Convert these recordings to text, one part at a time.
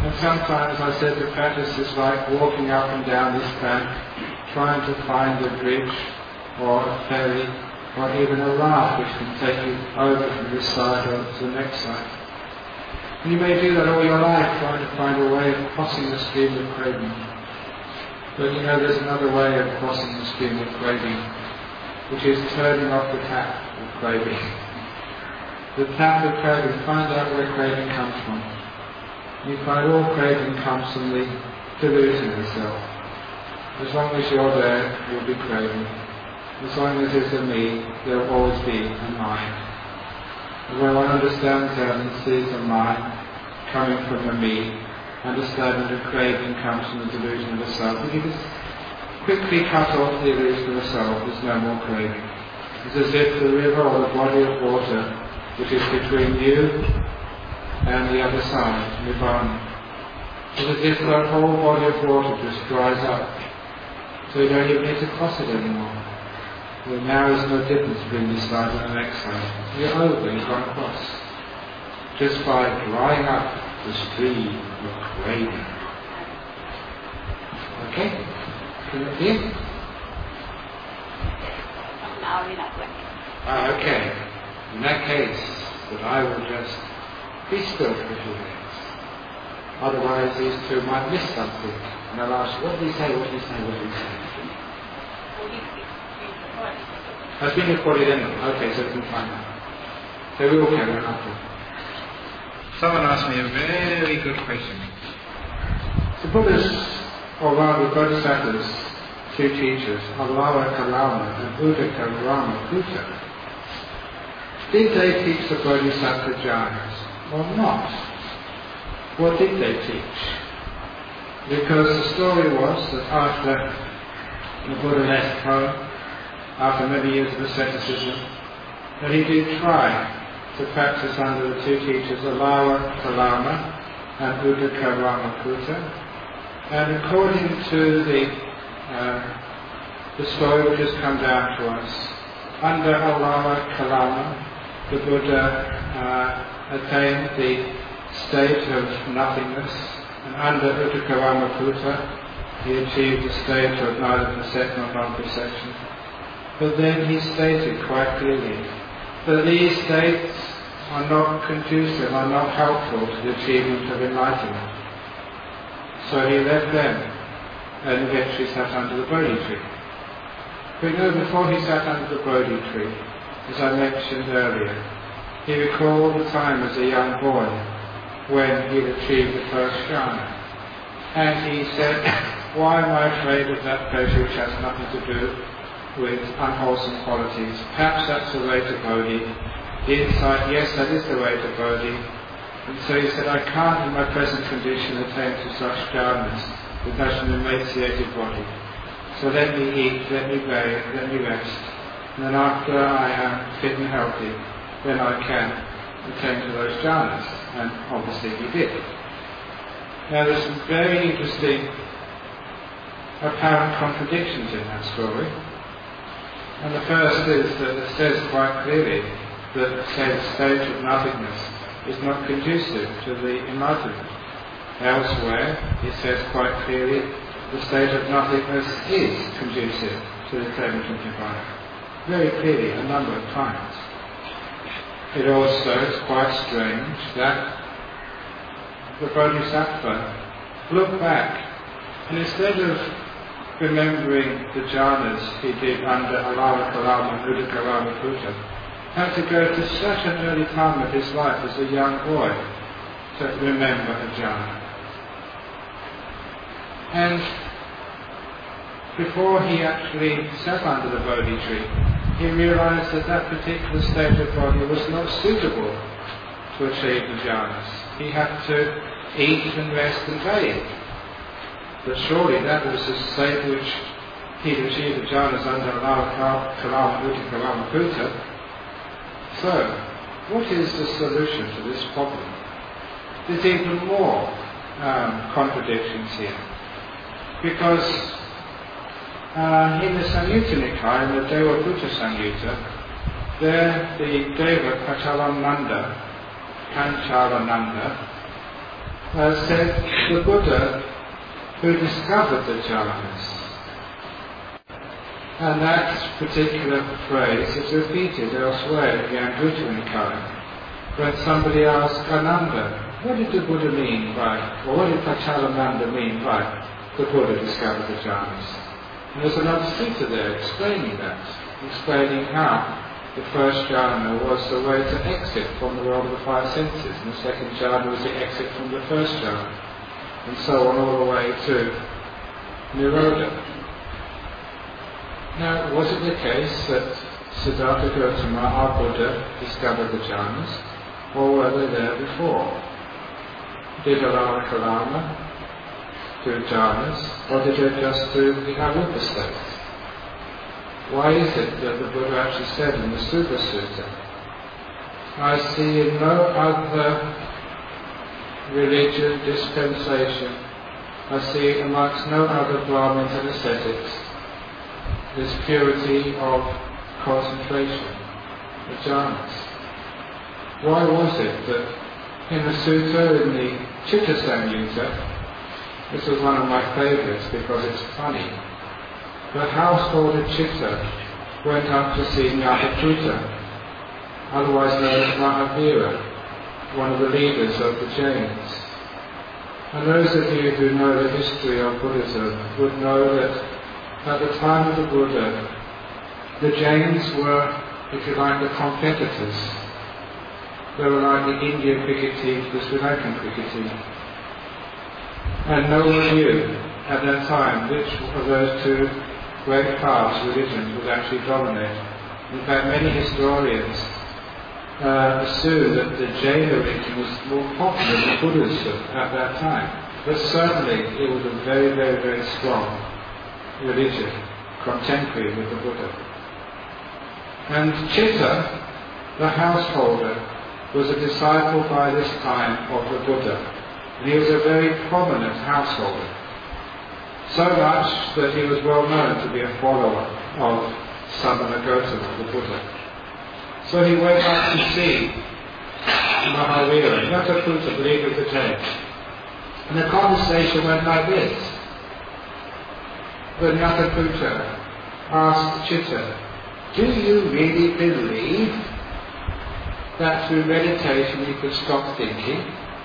And sometimes I said the practice is like walking up and down this bank, trying to find a bridge or a ferry or even a raft which can take you over from this side or to the next side. And you may do that all your life, trying to find a way of crossing the stream of craving. But you know there's another way of crossing the stream of craving, which is turning off the tap of craving. The tap of craving, find out where craving comes from. You find all craving comes from the delusion of the self. As long as you're there, you'll be craving. As long as there's a me, there will always be a mind. And when one understands that and sees a mind coming from a me, understanding that craving comes from the delusion of the self, if you just quickly cut off the illusion of the self, there's no more craving. It's as if the river or the body of water, which is between you and the other side, Nirvana, it's as if that whole body of water just dries up. So you don't even need to cross it anymore. Well, now there's no difference between this side and the next side. You're over, you've gone across. Just by drying up the stream of craving. Okay? Can you hear? Now we're not going. Okay. In that case, that I will just be still for a few minutes. Otherwise these two might miss something. And I'll ask, what did he say, what did he say, what did he say? That's been recorded anyway. Okay, so we can find out. So we will carry on after. Someone asked me a very good question. The Buddha's, or rather Bodhisattva's, two teachers, Avalava Kalama and Uddaka Ramakrita, did they teach the Bodhisattva jhanas or not? What did they teach? Because the story was that after the Buddha left home, after many years of asceticism, that he did try to practice under the two teachers, Avalava Kalama and Uddaka Ramakrita. And according to the story which has come down to us, under Avalava Kalama, the Buddha attained the state of nothingness, and under Uddaka Ramakrita he achieved the state of neither perception nor non-perception. But then he stated quite clearly that these states are not conducive, are not helpful to the achievement of enlightenment. So he left them and eventually sat under the Bodhi tree. But you know, before he sat under the Bodhi tree, as I mentioned earlier, he recalled the time as a young boy when he had achieved the first jhana. And he said, why am I afraid of that pleasure which has nothing to do with unwholesome qualities? Perhaps that's the way to Bodhi. The insight, yes, that is the way to Bodhi. And so he said, I can't in my present condition attain to such jhanas with such an emaciated body. So let me eat, let me bathe, let me rest. And then after I am fit and healthy, then I can attain to those jhanas. And obviously he did. Now there's some very interesting apparent contradictions in that story. And the first is that it says quite clearly that the state of nothingness is not conducive to the enlightenment. Elsewhere, it says quite clearly the state of nothingness is conducive to the attainment of nirvana. Very clearly, a number of times. It also is quite strange that the Bodhisattva looked back and instead of remembering the jhanas he did under Avalava Kalama and Uddaka Ramakrita, had to go to such an early time of his life as a young boy to remember a jhana. And before he actually sat under the Bodhi tree, he realized that that particular state of body was not suitable to achieve the jhanas. He had to eat and rest and bathe. But surely that was the state which he'd achieved the jhanas under Avalava Kalama and Uddaka Ramakrita. So, what is the solution to this problem? There's even more contradictions here. Because in the Samyutta Nikaya, in the Devabhuta Samyutta, there the Deva Panchalananda said the Buddha who discovered the jhanas. And that particular phrase is repeated elsewhere in the Anguttara Nikaya. When somebody asks Ananda, what did the Buddha mean by, or what did Pachalananda mean by the Buddha discovered the jhanas? And there's another sutta there explaining that, explaining how the first jhana was the way to exit from the world of the five senses, and the second jhana was the exit from the first jhana, and so on all the way to Nirodha. Now, was it the case that Siddhartha Gautama, our Buddha, discovered the jhanas, or were they there before? Did Alama Kalama do jhanas, or did they just do the arupa state? Why is it that the Buddha actually said in the Sutta Sutta, I see in no other religion, dispensation, I see amongst no other Brahmins and ascetics, this purity of concentration, the jhanas. Why was it that in the sutta, in the Chitta Samyutta, this was one of my favourites because it's funny, the householder Chitta went up to see Nyataputta, otherwise known as Mahavira, one of the leaders of the Jains. And those of you who know the history of Buddhism would know that at the time of the Buddha, the Jains were, if you like, the competitors. They were like the Indian cricket team to the Sri Lankan cricket team. And no one knew at that time which of those two great paths, religions, would actually dominate. In fact, many historians assume that the Jain religion was more popular than Buddhism at that time. But certainly it was a very, very, very strong religion, contemporary with the Buddha. And Chitta, the householder, was a disciple by this time of the Buddha. And he was a very prominent householder. So much that he was well known to be a follower of Samana Gautama, the Buddha. So he went up to see Mahavira, Nyataputta, the leader of the Jains. And the conversation went like this. But Nyataputta asked Chitta, do you really believe that through meditation you could stop thinking?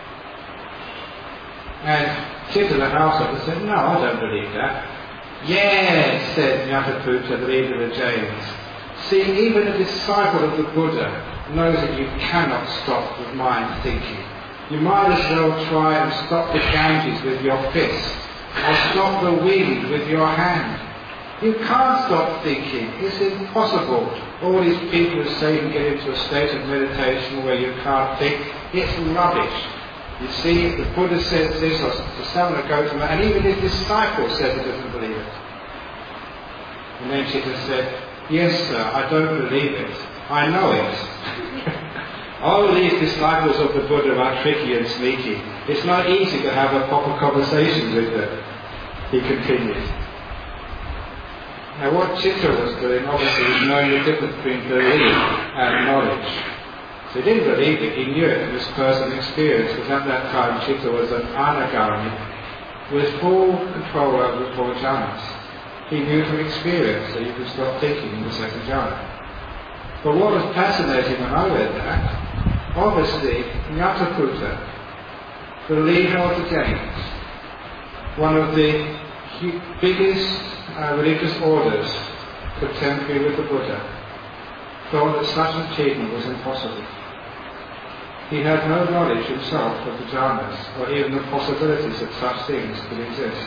And Chitta, the householder, said, no, I don't believe that. Yes, said Nyataputta, the leader of the Jains. See, even a disciple of the Buddha knows that you cannot stop the mind thinking. You might as well try and stop the Ganges with your fist, or stop the wind with your hand. You can't stop thinking. It's impossible. All these people who say you can get into a state of meditation where you can't think, it's rubbish. You see, the Buddha says this, or the Samana Gautama, and even his disciple says he doesn't believe it. And then Chitta said, yes, sir, I don't believe it. I know it. All these disciples of the Buddha are tricky and sneaky. It's not easy to have a proper conversation with them, he continued. Now what Chitta was doing, obviously, was knowing the difference between belief and knowledge. So he didn't believe it, he knew it, this personal experience, because at that time Chitta was an anagami, with full control over the four jhanas. He knew from experience that you could stop thinking in the second jhana. But what was fascinating when I read that, obviously Nyataputta, the leader of the Jains, one of the biggest religious orders contemporary with the Buddha, thought that such an achievement was impossible. He had no knowledge himself of the jhanas, or even the possibilities that such things could exist.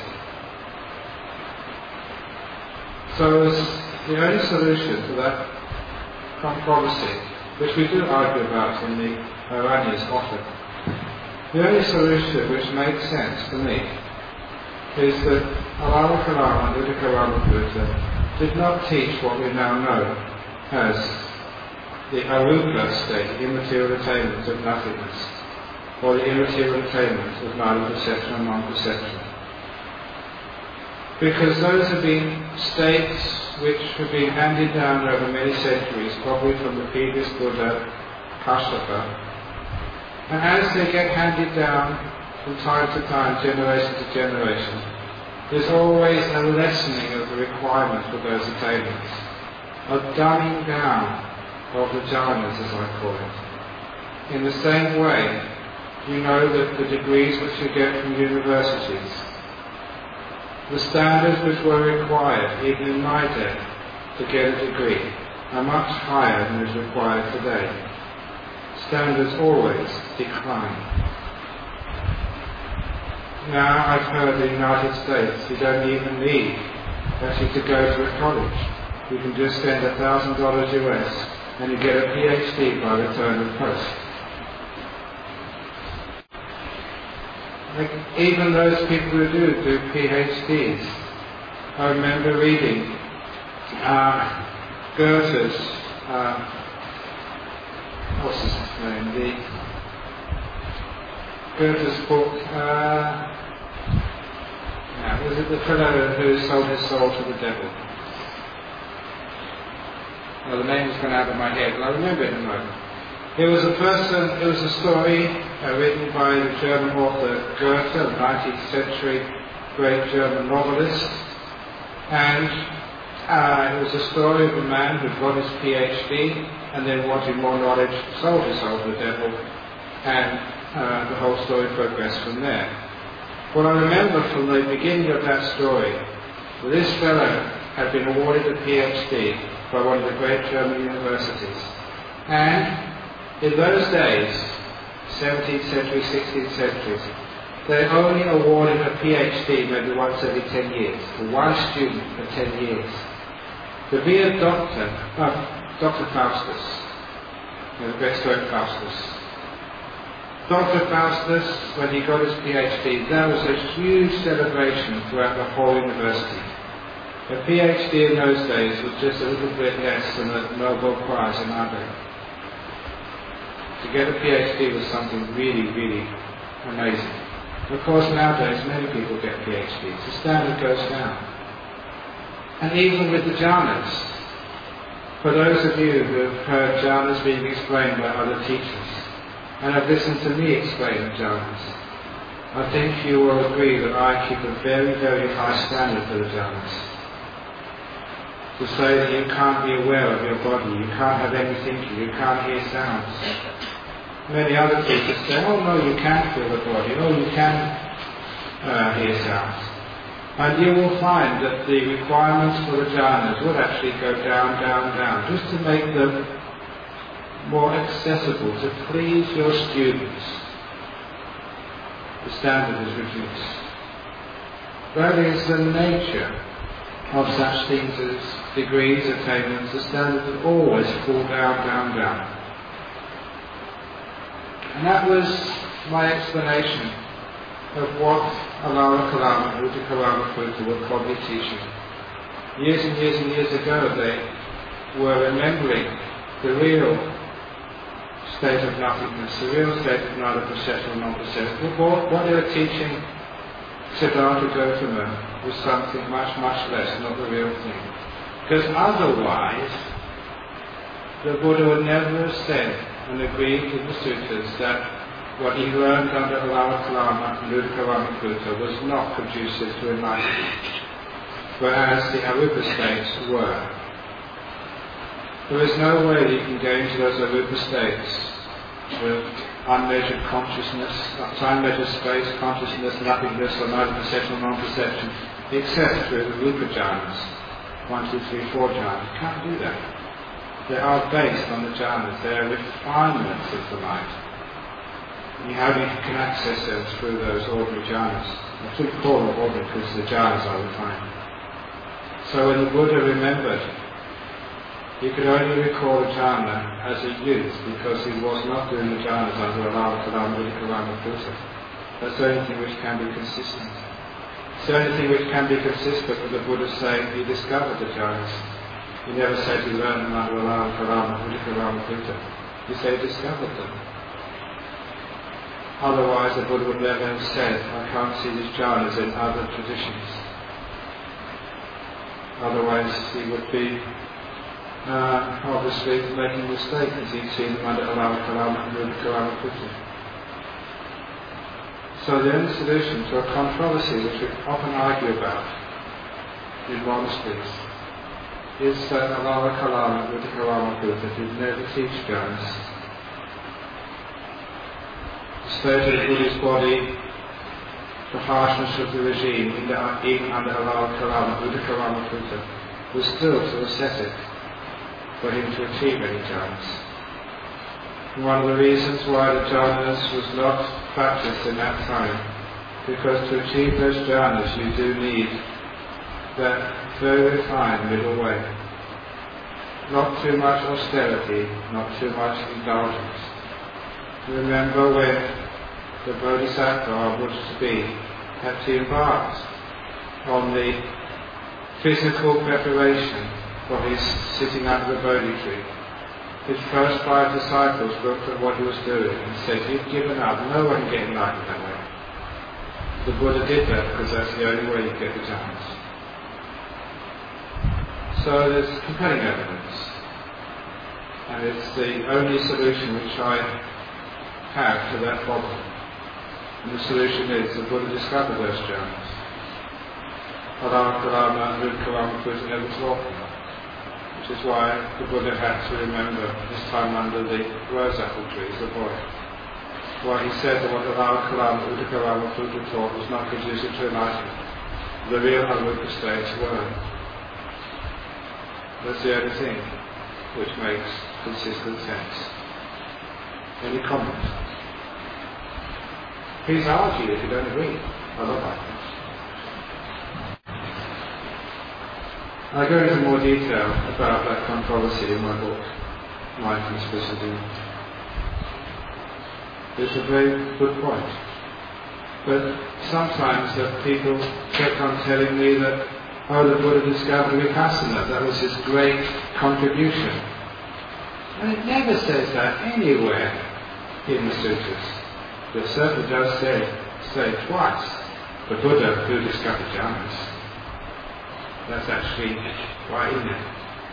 So the only solution to that controversy, which we do argue about in the Aranyas often, the only solution which made sense to me is that Alama Kalama and Uddhacharana Buddha did not teach what we now know as the arupa state, immaterial attainment of nothingness, or the immaterial attainment of neither perception or non-perception. Because those have been states which have been handed down over many centuries, probably from the previous Buddha, Kashyapa, and as they get handed down from time to time, generation to generation, there's always a lessening of the requirement for those attainments, a dumbing down of the jhanas, as I call it. In the same way, you know that the degrees which you get from universities, the standards which were required, even in my day, to get a degree, are much higher than is required today. Standards always decline. Now I've heard in the United States you don't even need actually to go to a college. You can just spend $1,000 US and you get a PhD by return of post. Like, even those people who do PhDs, I remember reading Goethe's, what's his name, Goethe's book, was it the fellow who sold his soul to the devil? Well, the name is gone out of my head, but I remember it in a moment. It was a story written by the German author Goethe, the 19th century great German novelist, and it was a story of a man who got his PhD and then wanting more knowledge, sold his soul to the devil, and the whole story progressed from there. What I remember from the beginning of that story, this fellow had been awarded a PhD by one of the great German universities, and in those days, 17th century, 16th centuries, they only awarded a PhD maybe once every 10 years, for one student for 10 years. To be a doctor, Dr. Faustus, the great stoic Faustus. Dr. Faustus, when he got his PhD, that was a huge celebration throughout the whole university. A PhD in those days was just a little bit less than a Nobel Prize in our day. To get a PhD was something really, really amazing. Of course, nowadays many people get PhDs. The standard goes down. And even with the jhanas, for those of you who have heard jhanas being explained by other teachers, and have listened to me explain the jhanas, I think you will agree that I keep a very, very high standard for the jhanas. To say that you can't be aware of your body, you can't have any thinking, you can't hear sounds. Many other teachers say, oh no, you can feel the body, oh you can hear sounds. And you will find that the requirements for the jhanas would actually go down, down, down, just to make them more accessible, to please your students. The standard is reduced. That is the nature of such things as degrees, attainments. The standard will always fall down, down, down. And that was my explanation of what Alara Kalama and Uddhaka Ramakrita were probably teaching. Years and years and years ago they were remembering the real state of nothingness, the real state of neither perception nor non-perception. What they were teaching Siddhartha Gautama was something much, much less, not the real thing. Because otherwise, the Buddha would never have said and agreed with the sutras that what he learned under Alara Kalama and Uddhaka Ramakrita was not conducive to enlightenment, whereas the arupa states were. There is no way that you can go into those arupa states with unmeasured consciousness, unmeasured space, consciousness, nothingness, or neither perception or non-perception, except through the rupa jhanas, 1, 2, 3, 4 jhanas. You can't do that. They are based on the jhanas. They are refinements of the mind. And you only can access them through those ordinary jhanas. I shouldn't call them ordinary because the jhanas are refined. So when the Buddha remembered, he could only recall a jhana as a youth because he was not doing the jhanas under Alara Kalama and Uddhaka Ramakrita. That's the only thing which can be consistent. It's the only thing which can be consistent with the Buddha saying he discovered the jhanas. He never said he learned them under Alara Kalama and Uddhaka Ramakrita. He said he discovered them. Otherwise the Buddha would never have said, I can't see these jhanas in other traditions. Otherwise he would be obviously making a mistake because he'd seen them under Alara Kalama and Uddhaka Ramakrita. So the only solution to a controversy which we often argue about in monasteries is that Alama Kalama Uddhacharama Buddha did never teach Jainas. The state of the Buddhist body, the harshness of the regime, even under Alama Kalama Uddhacharama Buddha, was still too ascetic for him to achieve any jhanas. One of the reasons why the jhanas was not practiced in that time, because to achieve those jhanas you do need that very refined middle way. Not too much austerity, not too much indulgence. Remember when the Bodhisattva, or Buddha-to-be, had to embark on the physical preparation for his sitting under the Bodhi tree. His first 5 disciples looked at what he was doing and said, "You've given up, no one can get enlightened that way." The Buddha did that because that's the only way you get the jhanas. So there's compelling evidence, and it's the only solution which I have to that problem. And the solution is the Buddha discovered those jhanas. Alama Kalama and Uddhacharama Buddha never taught them, which is why the Buddha had to remember his time under the rose apple tree as a boy. Why he said that what Alama Kalama and Uddhacharama Buddha taught was not conducive to enlightenment. The real Arupa states were. That's the only thing which makes consistent sense. Any comment? Please argue if you don't agree. I love arguments. I go into more detail about that controversy in my book, Mindfulness Visiting. It's a very good point. But sometimes people kept on telling me that, oh, the Buddha discovered Vipassana, that was his great contribution. And it never says that anywhere in the sutras. But it certainly does say twice, the Buddha who discovered jhanas. That's actually right in there.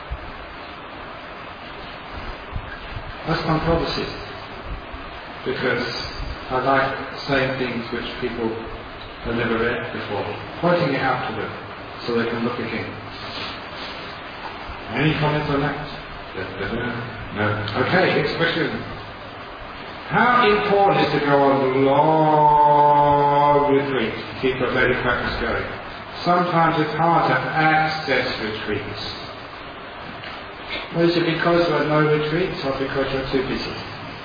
That's controversy. Because I like saying things which people have never read before, pointing it out to them so they can look again. Any comments on that? No. Okay, next question. How important is to go on long retreats to keep your daily practice going? Sometimes it's hard to access retreats. Well, is it because there are no retreats or because you're too busy?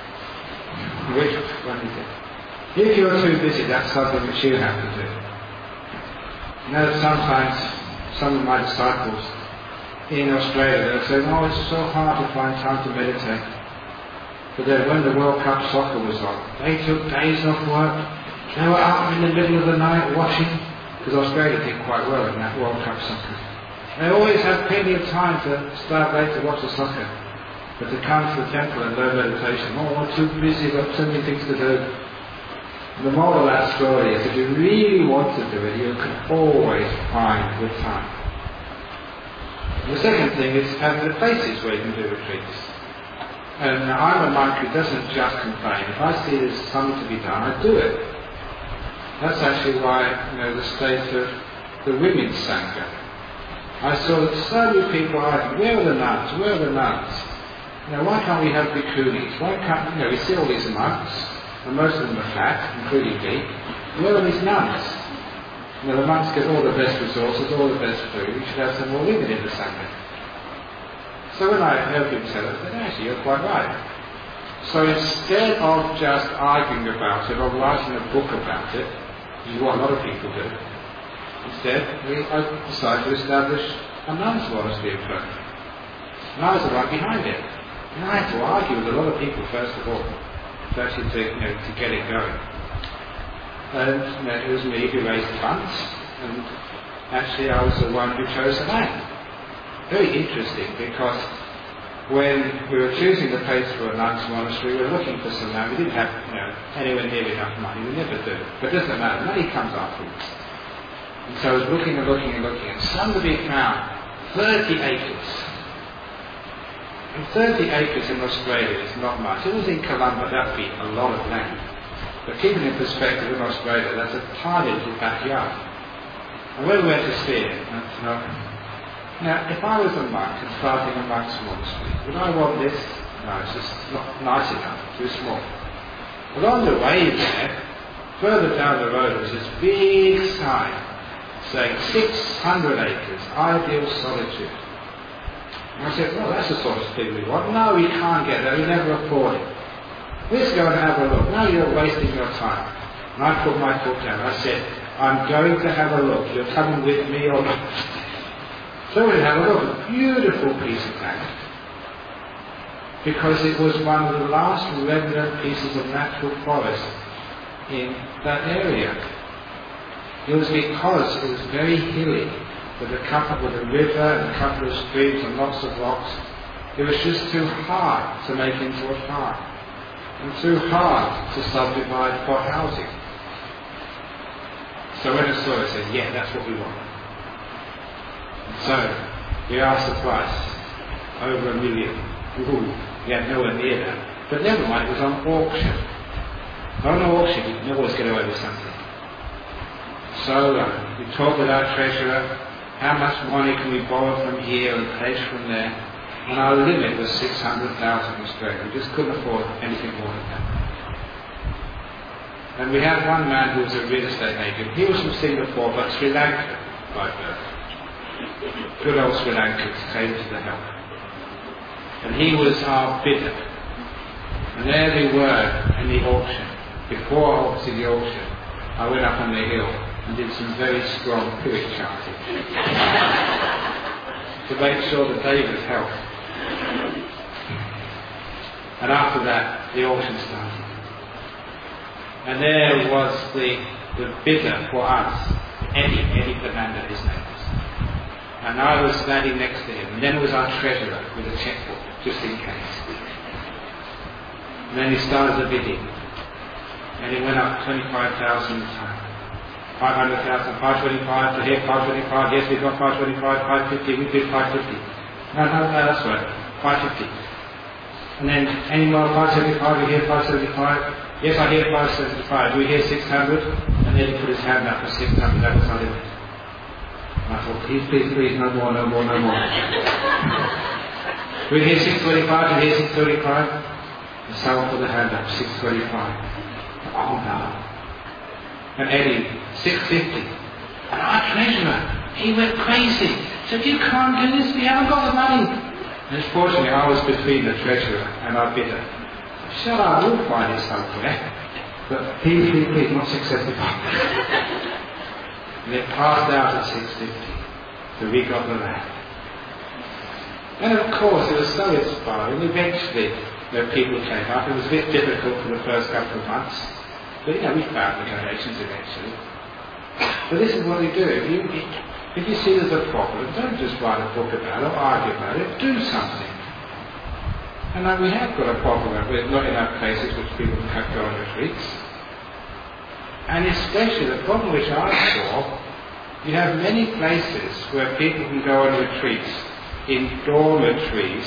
Which one is it? If you're too busy, that's something which you have to do. You know, sometimes some of my disciples in Australia, they'll say, "Oh, it's so hard to find time to meditate." But then when the World Cup soccer was on, they took days off work. They were up in the middle of the night watching, because Australia did quite well in that World Cup soccer. They always had plenty of time to start late to watch the soccer. But to come to the temple and learn meditation, oh, I'm too busy, I've got too many things to do. And the moral of that story is if you really want to do it, you can always find good time. And the second thing is having the places where you can do retreats. And I'm a monk who doesn't just complain. If I see there's something to be done, I do it. That's actually why, the state of the women's Sangha. I saw that so many people asking, where are the nuns? Where are the nuns? Why can't we have bhikkhunis? Why can't, we see all these monks, and most of them are fat, including me. Where are these nuns? The monks get all the best resources, all the best food. We should have some more women in the Sangha. So when I heard him say that, I said, actually, you're quite right. So instead of just arguing about it or writing a book about it, which is what a lot of people do, instead I decided to establish a nuns' monastery in Perth. And I was right behind it. And I had to argue with a lot of people first of all, to actually to get it going. And it was me who raised the funds, and actually I was the one who chose the land. Very interesting, because when we were choosing the place for a nuns' monastery, we were looking for some land. We didn't have anywhere near enough money. We never do. But it doesn't matter. Money comes afterwards. And so I was looking, and somebody found 30 acres. And 30 acres in Australia is not much. If it was in Colombo, that would be a lot of land. But keeping in perspective, in Australia, that's a tiny little backyard. And when we went to see it, I thought, now, if I was a monk and starting a monk's monastery, would I want this? No, it's just not nice enough, too small. But on the way there, further down the road was this big sign saying 600 acres, ideal solitude. And I said, well, that's the sort of thing we want. No, you can't get that, you never afford it. Let's go and have a look. No, you're wasting your time. And I put my foot down. I said, I'm going to have a look. You're coming with me or not? So we had a look. A beautiful piece of land. Because it was one of the last remnant pieces of natural forest in that area. It was because it was very hilly, with a river and a couple of streams and lots of rocks. It was just too hard to make into a farm, and too hard to subdivide for housing. So when I saw it, I said, yeah, that's what we want. And so we asked the price, over $1 million. Ooh, we had nowhere near that. But never mind, it was on auction. On auction, you can always get away with something. So we talked with our treasurer, how much money can we borrow from here and pledge from there? And our limit was 600,000 Australian. We just couldn't afford anything more than that. And we had one man who was a real estate agent. He was from Singapore, but Sri Lanka by birth. Good old Sri Lankans came to the help. And he was our bidder. And there we were in the auction. Before obviously the auction, I went up on the hill and did some very strong Pyrrhic chanting to make sure that David helped. And after that, the auction started. And there was the bidder for us, Eddie Fernanda, his name was. And I was standing next to him. And then it was our treasurer with a checkbook, just in case. And then he started the bidding. And it went up 25,000 times. 500,000, 525 to here, 525, yes, we got 525, 550, we bid 550. No, that's right, 550. And then, any more, 575, we hear 575, yes, I hear 575, do we hear 600? And then he put his hand up for 600, that was our limit. And I thought, please, no more. We hear 625, we hear 635, and someone put the hand up, 625. Oh no. And Eddie, 650. And our treasurer, he went crazy. Said, you can't do this, we haven't got the money. And fortunately, I was between the treasurer and our bidder. Shut up, we'll find it somewhere. But please, not 675. And it passed out at 650. So we got the land. And of course, it was so inspiring. Eventually, people came up. It was a bit difficult for the first couple of months. But we found the donations eventually. But this is what we do. If you see there's a problem, don't just write a book about it or argue about it. Do something. And we have got a problem with not enough places which people can go on retreats. And especially the problem which I saw, you have many places where people can go on retreats in dormitories,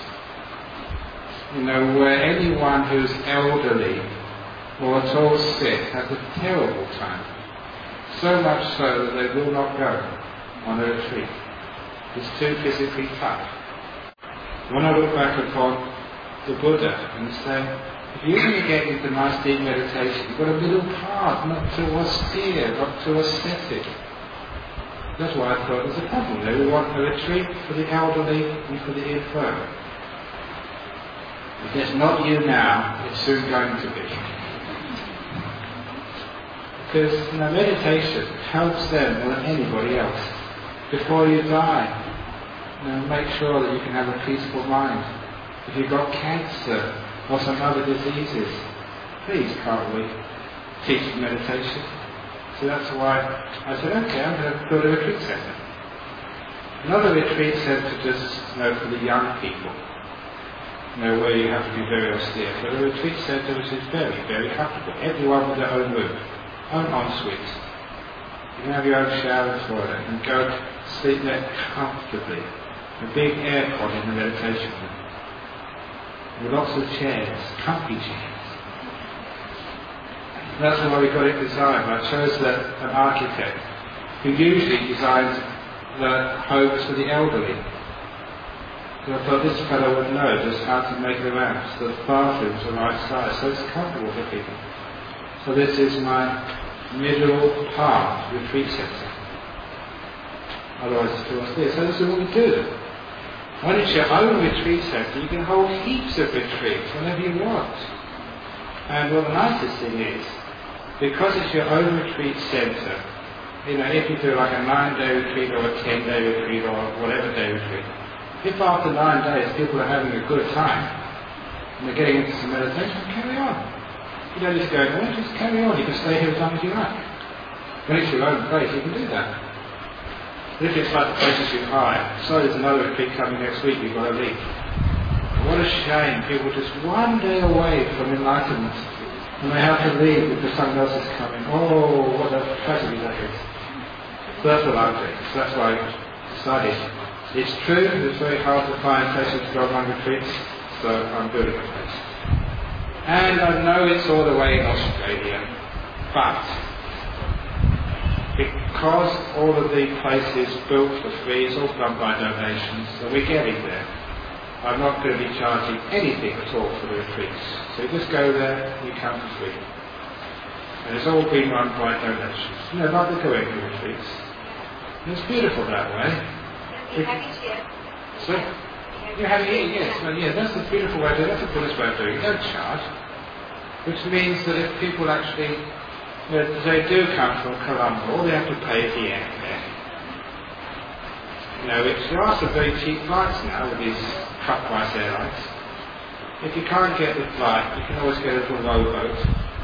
where anyone who's elderly or at all sick has a terrible time. So much so that they will not go on a retreat. It's too physically tough. When I look back upon the Buddha and say, if you're going to get into nice deep meditation, you've got a middle path, not too austere, not too ascetic. That's why I thought there's a problem there. We want a retreat for the elderly and for the infirm. If it's not you now, it's soon going to be. Because meditation helps them more than anybody else. Before you die, make sure that you can have a peaceful mind. If you've got cancer or some other diseases, please can't we teach meditation? So that's why I said, okay, I'm going to build a retreat centre. Not a retreat centre just for the young people, where you have to be very austere, but a retreat centre which is very, very comfortable. Everyone with their own room, own ensuite. You can have your own shower and toilet and go sleep there comfortably. A big aircon in the meditation room. With lots of chairs, comfy chairs. That's why we got it designed. I chose an architect who usually designs the homes for the elderly. So I thought this fellow would know just how to make the ramps, the bathrooms are right size, so it's comfortable for people. So this is my middle path retreat centre. Otherwise it's towards this. So this is what we do. When it's your own retreat centre, you can hold heaps of retreats whenever you want. And what the nicest thing is, because it's your own retreat centre, if you do like a 9-day retreat or a 10-day retreat or whatever day retreat, if after 9 days people are having a good time and they're getting into some meditation, carry on. You don't just go, well, just carry on. You can stay here as long as you like. When it's your own place, you can do that. But if it's like the places you hire, so there's another retreat coming next week, you've got to leave. What a shame, people are just one day away from enlightenment and they have to leave because someone else is coming. Oh, what a tragedy that is. So that's what I'm doing. So that's why I decided. It's true, it's very hard to find places to go on retreats, so I'm building a place. And I know it's all the way in Australia, but because all of the places built for free, it's all done by donations, so we're getting there. I'm not going to be charging anything at all for the retreats. So you just go there, you come for free. And it's all been run by donations. Like the Goenka retreats. And it's beautiful that way. You have it here. So, you have it here, yes. Well, yeah, that's the beautiful way to do it. That's the Buddhist way of doing it. You don't charge. Which means that if people actually, they do come from Colombo, all they have to pay is the airfare. Which there are some very cheap flights now with these cut price airlines. If you can't get the flight, you can always get a little rowboat.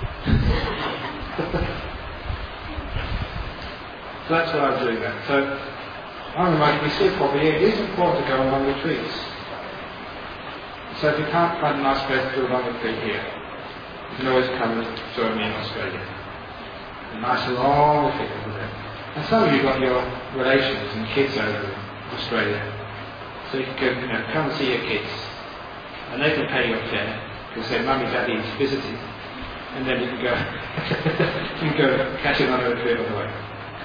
So that's why I'm doing that. So, I remind you, see probably it is important to go on long retreats. So if you can't find a nice place to do a long retreat here, you can always come and join me in Australia. A nice long retreat over there. And some of you got your relations and kids over in Australia. So you can come and see your kids. And they can pay your fare, because their mummy daddy is visiting. And then you can go you can go catch another retreat on the way.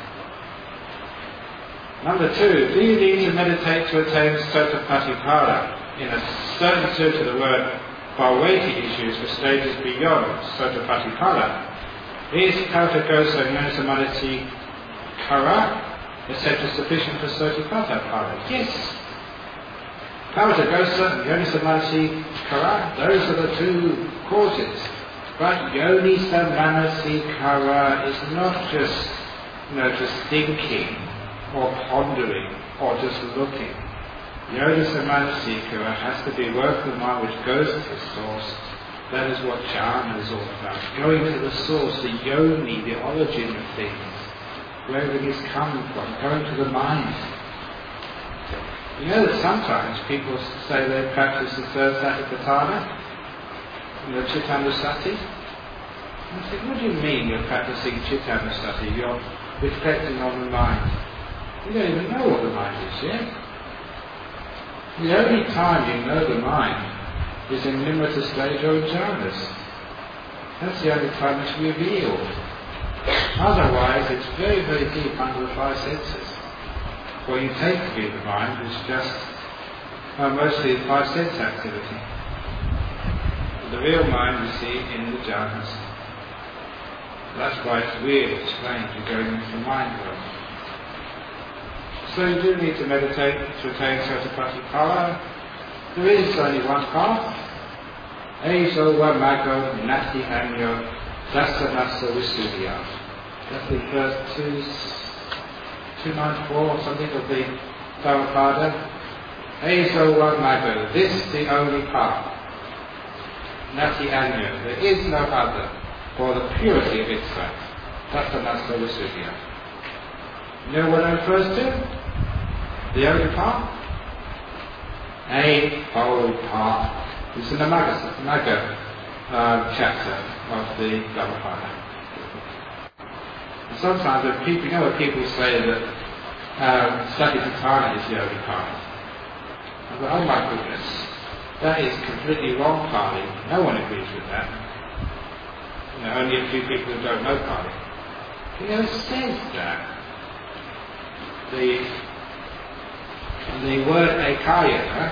Number 2, do you need to meditate to attain Sotapatipala? In a certain sense of the word, by weighty issues for stages beyond Sotapatipala, is Kautagosa Manasamanati Kara, etc. sufficient for Sotapatipala? Yes. Kautagosa and Yonisamanati Kara, those are the 2 causes. But Yonisamanati Kara is not just, just thinking, or pondering, or just looking. Yonisamanasika has to be work of the mind which goes to the source. That is what jhana is all about. Going to the source, the yoni, the origin of things, where it is coming from, going to the mind. That sometimes people say they practice the 3rd Satipatthana, Chittanusati. I say, what do you mean you're practicing Chittanusati? You're reflecting on the mind. You don't even know what the mind is yet. The only time you know the mind is in Nimitta stage or in jhanas. That's the only time it's revealed. Otherwise, it's very, very deep under the 5 senses. What you take to be the mind is just mostly 5 sense activity. The real mind you see in the jhanas. That's why it's weird, it's strange, you're going into the mind world. So you do need to meditate to attain Sotapatipala. There is only one path. Ezo wa mago nati hanyo dasanasa visuddhya. That's the first 294 or something of the Dhammapada. Ezo wa mago, this is the only path. Nati hanyo, there is no other for the purity of itself. Dasanasa visuddhya. You know what I refers to? The only path? A whole path. It's in the Magga chapter of the Dhammapada. And sometimes when people say that Satipatthana is the only path. I go, oh my goodness, that is completely wrong, Pali. No one agrees with that. only a few people who don't know Pali. He never says that. The word ekayana,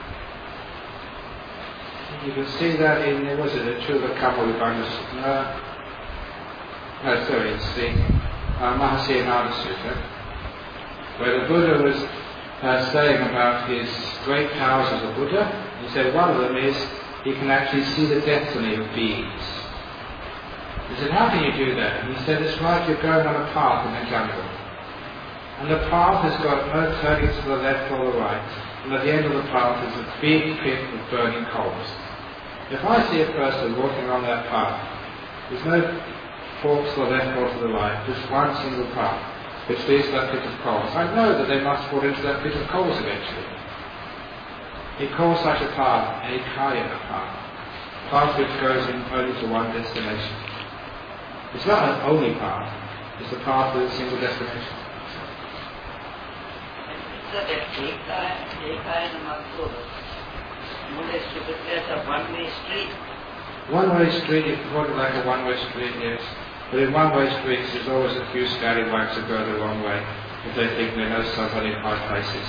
you can see that in, was it the Chulakamalibana Sutta? It's the Mahasiyanada Sutta, where the Buddha was saying about his great powers as a Buddha. He said one of them is he can actually see the destiny of beings. He said, how can you do that? And he said, it's like you're going on a path in the jungle. And the path has got no turning to the left or the right. And at the end of the path is a big pit of burning coals. If I see a person walking on that path, there's no forks to the left or to the right, just one single path, which leads to that pit of coals. I know that they must fall into that pit of coals eventually. He calls such a path a Kayana path, a path which goes in only to one destination. It's not an only path, it's a path with a single destination. So that Ekayana Makkod, there's a one-way street. One-way street, you can call it like a one-way street, yes. But in one-way streets, there's always a few scallywags who go the wrong way if they think they know somebody in high places.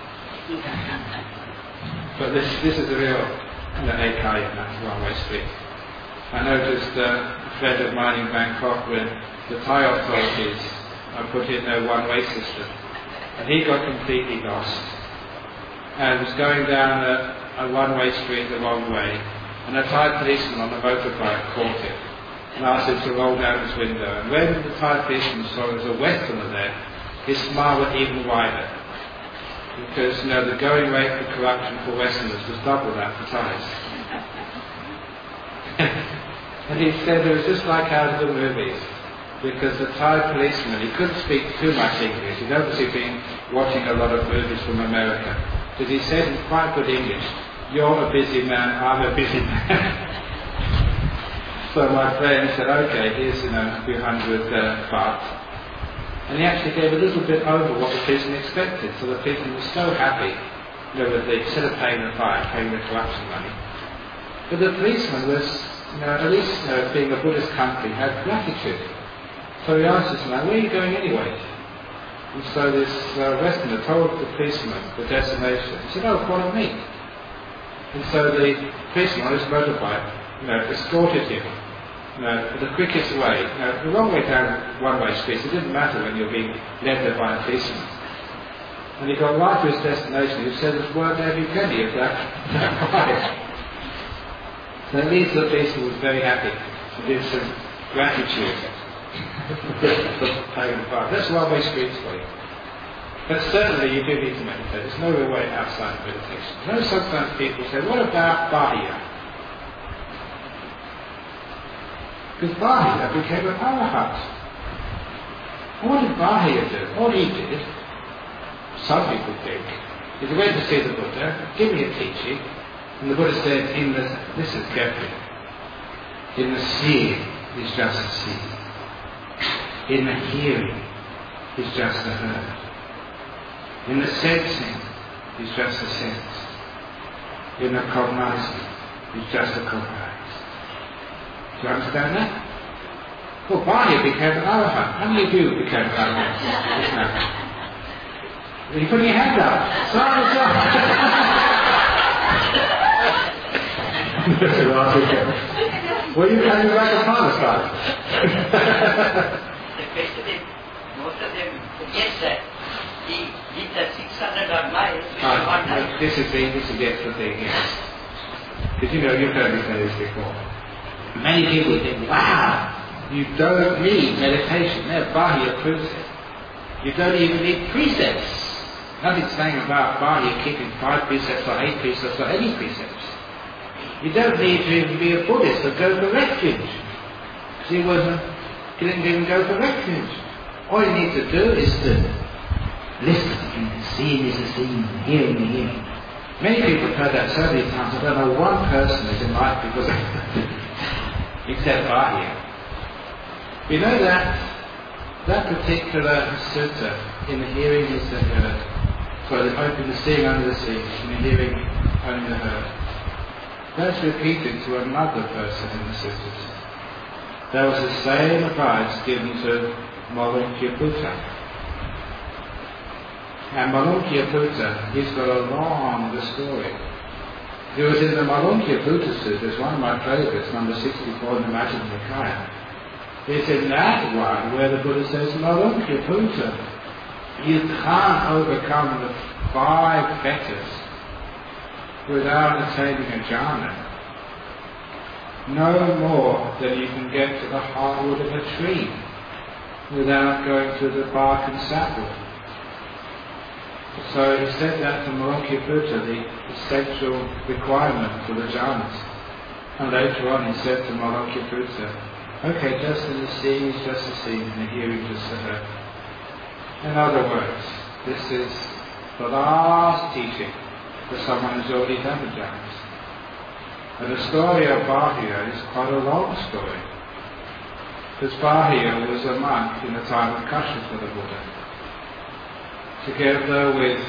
But this is a real Ekayana one-way street. I noticed a friend of mine in Bangkok when the Thai authorities put in their one-way system, and he got completely lost and was going down a one-way street the wrong way, and a Thai policeman on a motorbike caught him and asked him to roll down his window. And when the Thai policeman saw there was a Westerner there, his smile went even wider, because the going rate for corruption for Westerners was double that for Thais. And he said it was just like out of the movies, because the Thai policeman, he couldn't speak too much English. He'd obviously been watching a lot of movies from America. But he said in quite good English, "You're a busy man, I'm a busy man." So my friend said, "Okay, here's a few hundred baht." And he actually gave a little bit over what the policeman expected. So the policeman was so happy, with the, instead of paying the fine, paying the corruption money. But the policeman was, at least being a Buddhist country, had gratitude. So he asked this man, "Where are you going anyway?" And so this Westerner told the policeman the destination. He said, "Oh, follow me." And so the policeman on his motorbike, escorted him, the quickest way. The wrong way down one-way streets, it didn't matter when you're being led there by a policeman. And he got right to his destination. He said, "There's worth every penny of that price." So at least the policeman was very happy to give some gratitude for paying the fine. That's one-way streets for you. But certainly you do need to meditate. There's no real way outside of meditation. Sometimes people say, "What about Bahia?" Because Bahia became an arahant. And what did Bahia do? All he did, some people think, is he went to see the Buddha, "Give me a teaching." And the Buddha said, listen carefully, in the seeing is just a seeing. In the hearing is just a heard. In the sensing is just a sense. In the cognizing is just a cognized. Do you understand that? Well, Bahia became an arahant. How many of you became an arahant? Are you putting your hand up? Sorry. Well, you came back a father's side. The question is, most of them forget that he did the 600 miles in one night. This is the extra thing, yes. Because you've heard me say this before. Many people think, "Wow, you don't need meditation." There, Bahia proves it. You don't even need precepts. Nothing's saying about Bahia keeping 5 precepts or 8 precepts or any precepts. You don't need to even be a Buddhist or go for refuge. Because he didn't even go for refuge. All you need to do is to listen. And seeing is a seeing, hearing is a hearing. Many people have heard that so many times, I don't know one person is in life because of except Bahia. You know that particular sutta, in the hearing is the heard. So in the seeing only the seeing, in the hearing only the heard. That's repeated to another person in the suttas. there was the same advice given to Malonkiyaputta. And Malonkiyaputta, he's got a long story. It was in the Malonkiyaputta Sutta, it's one of my favourites, number 64 in the Majjhima Nikaya. It's in that one where the Buddha says, Malonkiyaputta, you can't overcome the 5 fetters without attaining a jhana. No more than you can get to the hardwood of a tree without going through the bark and sapwood. So he said that to Malonkiyaputta, the essential requirement for the jhanas. And later on he said to Malonkiyaputta, okay, just in the seeing is just the seeing, and the hearing just the heard. In other words, this is the last teaching for someone who's already done the jhanas. And the story of Bahya is quite a long story. Because Bahya was a monk in the time of Kashyapa the Buddha. Together with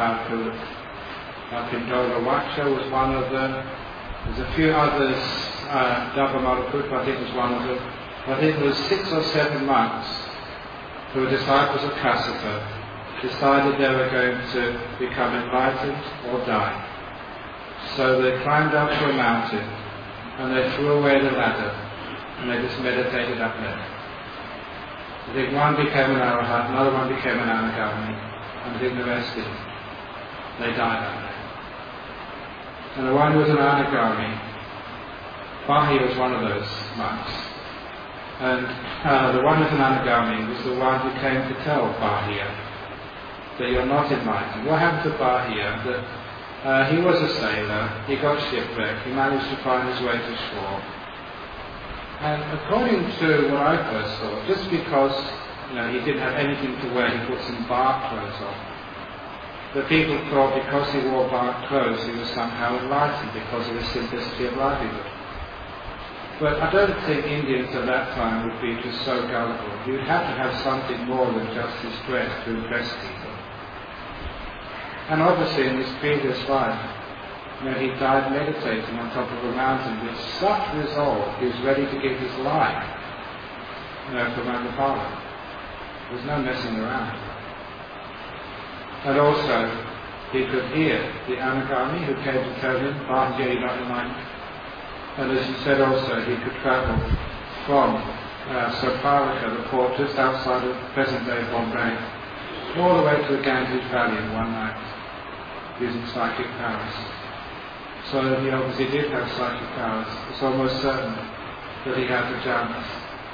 Pindolavacha was one of them. There's a few others, Dhammamadaputta I think was one of them. I think there was 6 or 7 monks who were disciples of Kassapa, decided they were going to become enlightened or die. So they climbed up to a mountain and they threw away the ladder and they just meditated up there. I think one became an Arahant, another one became an Anagami, and I think the rest didn't. They died up there. And the one who was an Anagami, Bahya was one of those monks. And the one who was an Anagami was the one who came to tell Bahya that you're not enlightened. What happened to Bahya? That he was a sailor, he got shipwrecked, he managed to find his way to shore. And according to what I first thought, just because he didn't have anything to wear, he put some bark clothes on. The people thought because he wore bark clothes he was somehow enlightened because of his simplicity of livelihood. But I don't think Indians at that time would be just so gullible. You'd have to have something more than just his dress to impress people. And obviously in his previous life, he died meditating on top of a mountain with such resolve he was ready to give his life for Magapala. There's no messing around. And also, he could hear the Anagami who came to tell him, Bahya, you're not enlightened. And as he said also, he could travel from Soparika, the port just outside of present-day Bombay, all the way to the Ganges Valley in one night, using psychic powers. So he obviously did have psychic powers. It's almost certain that he had the jhanas.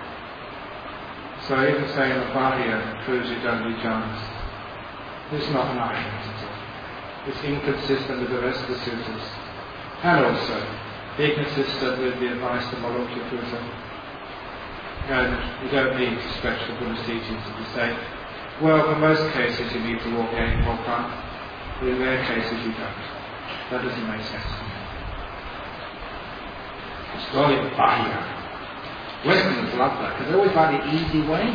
So even saying that Bahya proves you don't need jhanas. It's not an argument at all. It's inconsistent with the rest of the sutras. And also, inconsistent with the advice of Malonkiyaputta. And you don't need to stretch the Buddha's teachings to say, well, for most cases you need to walk 8 or 5. But in rare cases you don't. That doesn't make sense to me. The story of Bahya. Westerners love that, because they always like the easy way.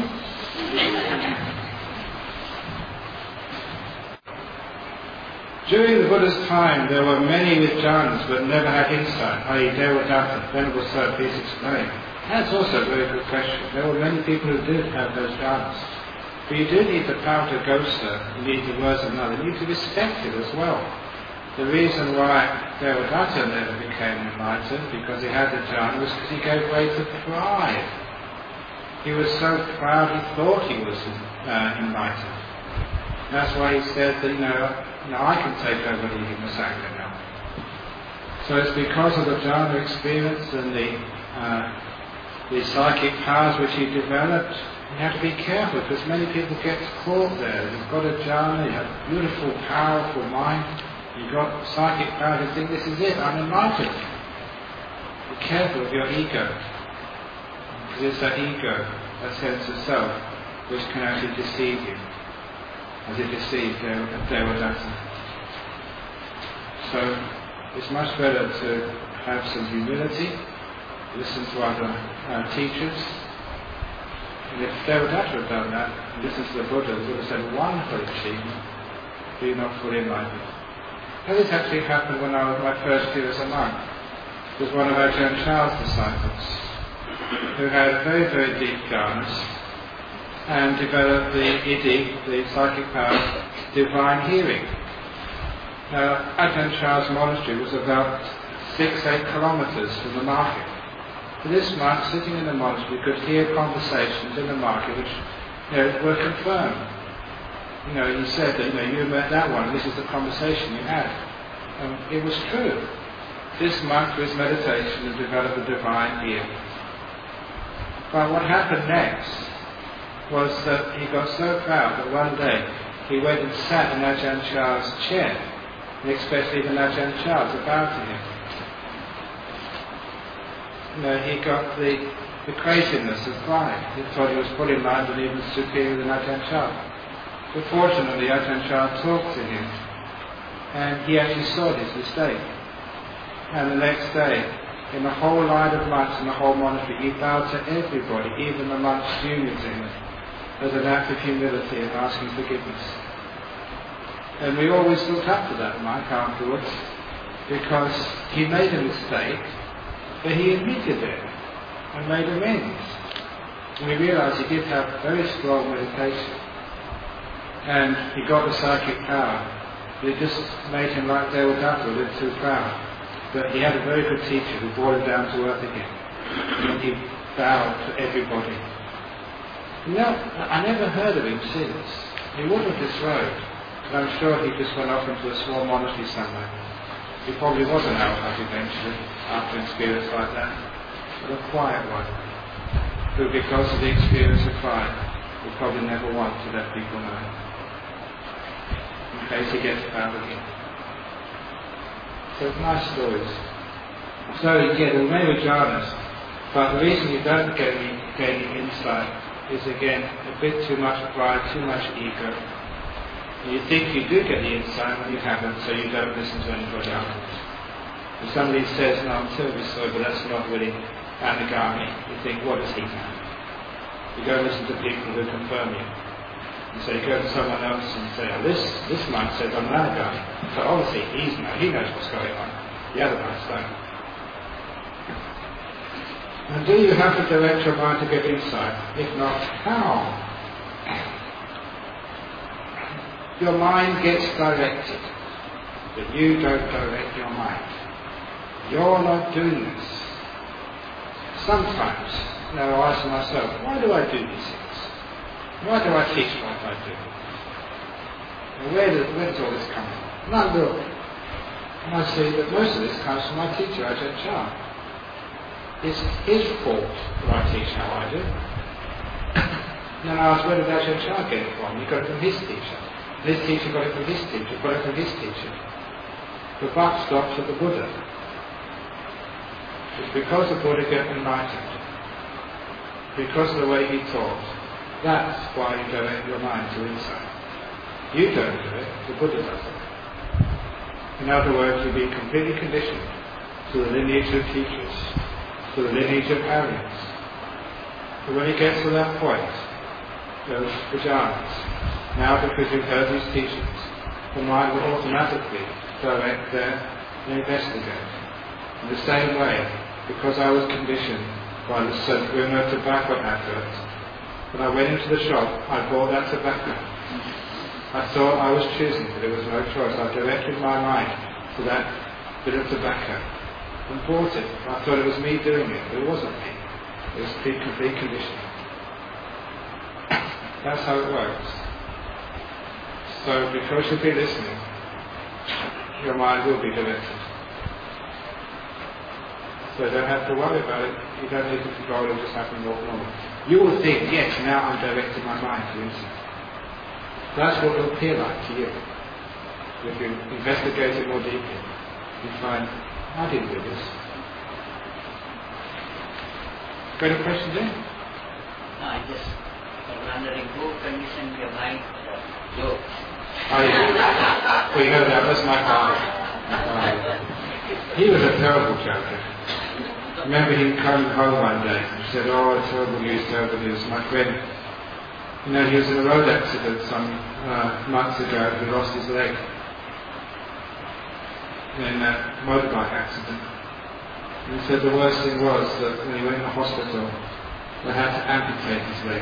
During the Buddha's time, there were many with jhanas but never had insight, i.e. Devadatta, Venerable Sir, please explain. That's also a very good question. There were many people who did have those jhanas. But you do need the Pauta-Ghosa, you need the words of another, you need to respect it as well. The reason why Devadatta never became enlightened, because he had the jhana, was because he gave way to pride. He was so proud he thought he was enlightened. That's why he said that, I can take over leading the Sangha now. So it's because of the jhana experience and the psychic powers which he developed. You have to be careful because many people get caught there. You've got a jhana, you have a beautiful, powerful mind, you've got psychic power, you think this is it, I'm enlightened. Be careful of your ego. Because it's that ego, that sense of self, which can actually deceive you. As it deceived Devadatta. So it's much better to have some humility, listen to other teachers. And if Devadatta had done that, and listen to the Buddha said, wonderful achievement, but you're not fully enlightened. And this actually happened when I was my first year as a monk. It was one of our Ajahn Chah's disciples. who had very, very deep jhanas and developed the iddhi, the psychic power, divine hearing. Now, Ajahn Chah's monastery was about 6-8 kilometers from the market. So this monk sitting in the monastery could hear conversations in the market which were confirmed. He said that you met that one, this is the conversation you had. It was true. This monk through his meditation had developed a divine ear. But what happened next was that he got so proud that one day he went and sat in Ajahn Chah's chair and expected even Ajahn Chah to bow to him. He got the craziness of pride. He thought he was fully minded and even superior than Ajahn Chah. But fortunately Ajahn Chah talked to him and he actually saw his mistake. And the next day, in the whole line of monks in the whole monastery, he bowed to everybody, even the monks junior to him, as an act of humility and asking forgiveness. And we always looked up to that monk afterwards, because he made a mistake, but he admitted it and made amends. And we realised he did have very strong meditation, and he got the psychic power, but it just made him like Devadatta, a little too proud. But he had a very good teacher who brought him down to earth again. And he bowed to everybody. I never heard of him since. He wasn't disrobed, but I'm sure he just went off into a small monastery somewhere. He probably was an arhat eventually, after an experience like that, but a quiet one, who because of the experience of pride, will probably never want to let people know, in case he gets found again. So nice stories. So there were many jhanas, but the reason you don't get any insight is again a bit too much pride, too much ego. And you think you do get the insight when you haven't, so you don't listen to anybody else. If somebody says, "No, I'm terribly sorry, but that's not really anagami," you think, "What does he know?" You go listen to people who confirm you. And so you go to someone else and say, "Oh, this monk says I'm an anagami." So obviously he knows what's going on. The other monks don't. And do you have to direct your mind to get insight? If not, how? Your mind gets directed, but you don't direct your mind. You're not doing this. Sometimes, I ask myself, why do I do these things? Why do I teach what I do? And where does all this come from? And I look, and I see that most of this comes from my teacher, Ajahn Chah. It's his fault that I teach how I do. And then I ask, where did Ajahn Chah get it from? He got it from his teacher. This teacher got it from his teacher, got it from his teacher. The buck stops at the Buddha. It's because the Buddha got enlightened, because of the way he taught. That's why you direct your mind to insight. You don't do it, the Buddha does it. In other words, you've been completely conditioned to the lineage of teachers, to the lineage of Aryans. But when you get to that point, those jhanas, now because you've heard these teachings, the mind will automatically direct there and investigate. In the same way, because I was conditioned by the Sadhguna tobacco advert, when I went into the shop, I bought that tobacco. I thought I was choosing, but there was no choice. I directed my mind to that bit of tobacco and bought it. I thought it was me doing it, but it wasn't me. It was complete conditioning. That's how it works. So because you'll be listening, your mind will be directed. So you don't have to worry about it. You don't need to control it, it'll just happen normal. You will think, yes, now I'm directing my mind to insight. That's what it will appear like to you. If you investigate it more deeply, you find, I didn't do this. Got any questions there? No, I just wondering who conditioned your mind for jokes. Oh yeah. Well, you know that was my father. He was a terrible joker. I remember him coming home one day and said, "Oh, terrible news, terrible news. My friend, he was in a road accident some months ago. He lost his leg in a motorbike accident. And he said the worst thing was that when he went to hospital, they had to amputate his leg.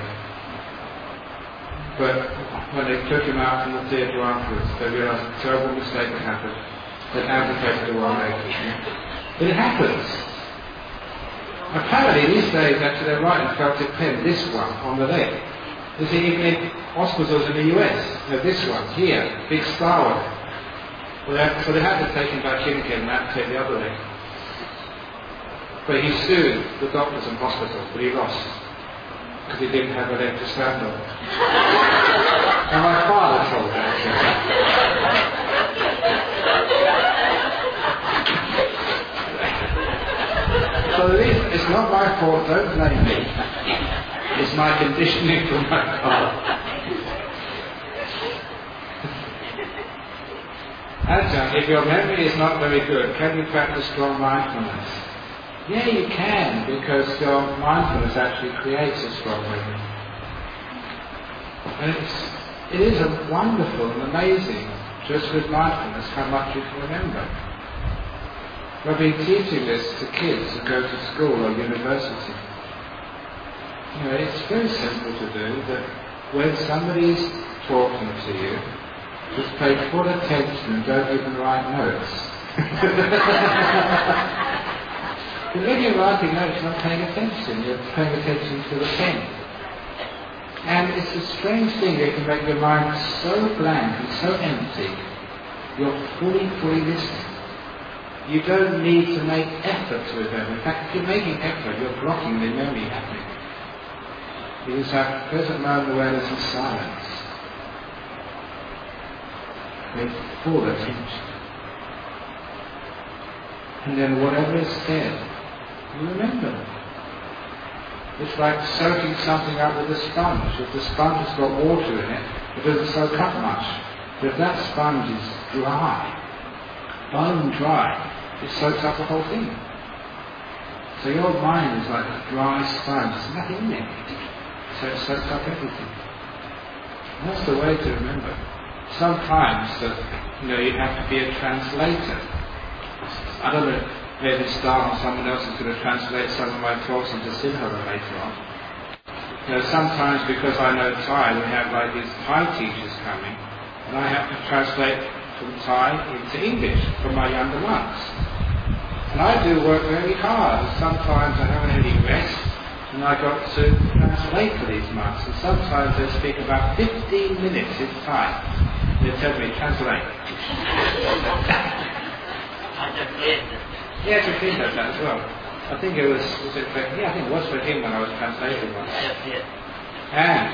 But when they took him out from the theatre afterwards, they realised a terrible mistake had happened. They'd amputated the one leg. But it happens. Apparently these days, actually, they're writing felted pen, this one, on the leg. You see, even in hospitals in the US, this one, here, big star on it. So they had to take him back in again and amputate the other leg. But he sued the doctors and hospitals, but he lost. Because he didn't have a leg to stand on. And my father told that. So the reason, it's not my fault, don't blame me. It's my conditioning from my father. Ajahn, if your memory is not very good, can you practice strong mindfulness? Yeah, you can, because your mindfulness actually creates a strong memory. And it is a wonderful and amazing, just with mindfulness, how much you can remember. I've been teaching this to kids who go to school or university. It's very simple to do that when somebody's talking to you, just pay full attention and don't even write notes. But when you're writing notes, you're not paying attention, you're paying attention to the pen. And it's a strange thing, it can make your mind so blank and so empty, you're fully listening. You don't need to make effort to remember. In fact, if you're making effort, you're blocking the memory happening. You just have present moment awareness and silence. Make full attention. And then whatever is said, you remember. It's like soaking something up with a sponge. If the sponge has got water in it, it doesn't soak up much. But if that sponge is dry, bone dry, it soaks up the whole thing. So your mind is like a dry sponge. There's nothing in it. So it soaks up everything. And that's the way to remember. Sometimes you have to be a translator. I don't know, maybe start or someone else is going to translate some of my talks into Sinhala later on. Sometimes because I know Thai, we have like these Thai teachers coming, and I have to translate from Thai into English for my younger monks. And I do work very hard. Sometimes I haven't any rest, and I got to translate for these monks. And sometimes they speak about 15 minutes in Thai. They tell me, translate. Yeah, Japan does that as well. I think it was it for, I think it was for him when I was translating one. And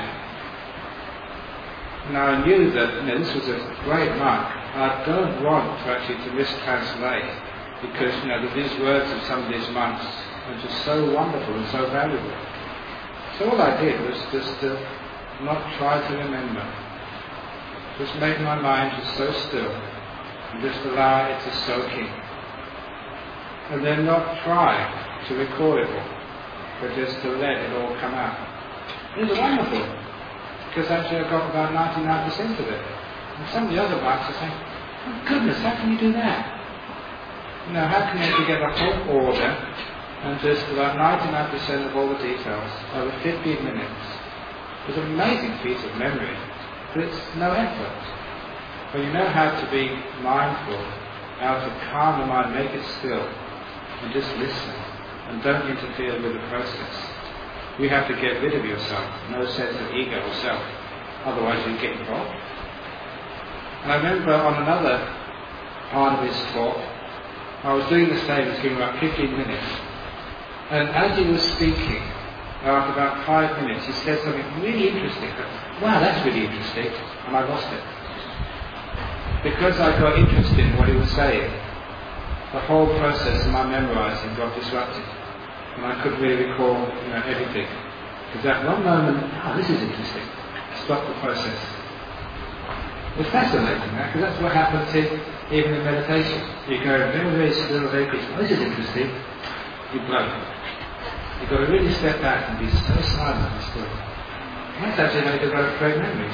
I knew that this was a great monk. I don't want to actually to mistranslate because these words of some of these monks are just so wonderful and so valuable. So all I did was just to not try to remember. Just make my mind just so still and just allow it to soak in. And then not try to record it all, but just to let it all come out. It was wonderful, because actually I got about 99% of it. And some of the other monks are saying, oh goodness, how can you do that? How can you actually get the whole order and just about 99% of all the details over 15 minutes? It's an amazing piece of memory, but it's no effort. When you know how to be mindful, how to calm the mind, make it still, and just listen, and don't interfere with the process. You have to get rid of yourself, no sense of ego or self, otherwise you get involved. And I remember on another part of his talk, I was doing the same, it was giving about 15 minutes, and as he was speaking, after about 5 minutes, he said something really interesting. Wow, that's really interesting, and I lost it. Because I got interested in what he was saying, the whole process of my memorizing got disrupted, and I couldn't really recall everything. Because at one moment, this is interesting, stop the process. It's fascinating, because that's what happens even in meditation. You go very, very still, very peaceful. This is interesting. You blow. You've got to really step back and be so silent and still. That's actually how you develop great memories.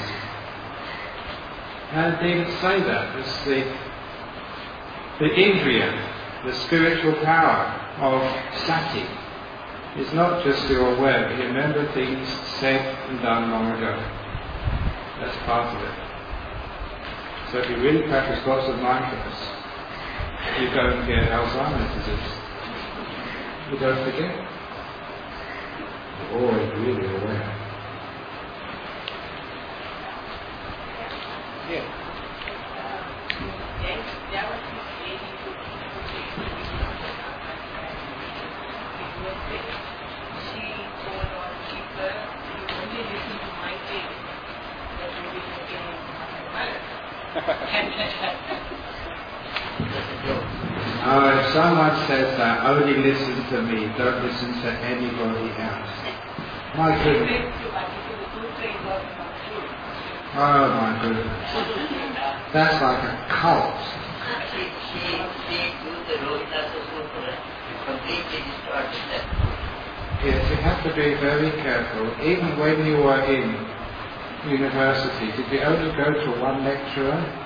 And they even say that it's the indriya, the spiritual power, of sati. It's not just you're aware, but you remember things said and done long ago. That's part of it. So if you really practice lots of mindfulness, you don't get Alzheimer's disease. You don't forget. You're always really aware. Yeah. If someone says that, only listen to me, don't listen to anybody else. My goodness. Oh my goodness. That's like a cult. Yes, you have to be very careful. Even when you are in university, did you only go to one lecturer?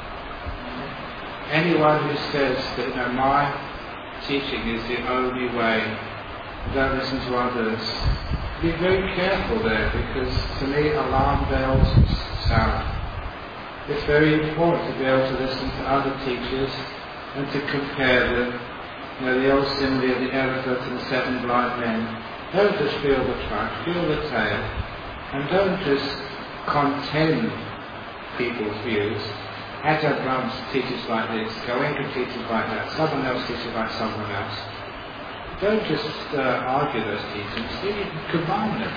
Anyone who says that my teaching is the only way, don't listen to others, be very careful there, because to me alarm bells sound. It's very important to be able to listen to other teachers and to compare them. The old simile of the elephant and the 7 blind men. Don't just feel the trunk, feel the tail, and don't just contend people's views. Ajahn Brahms teaches like this, Goenka teaches like that, someone else teaches like someone else. Don't just argue those teachings, see if you can combine them.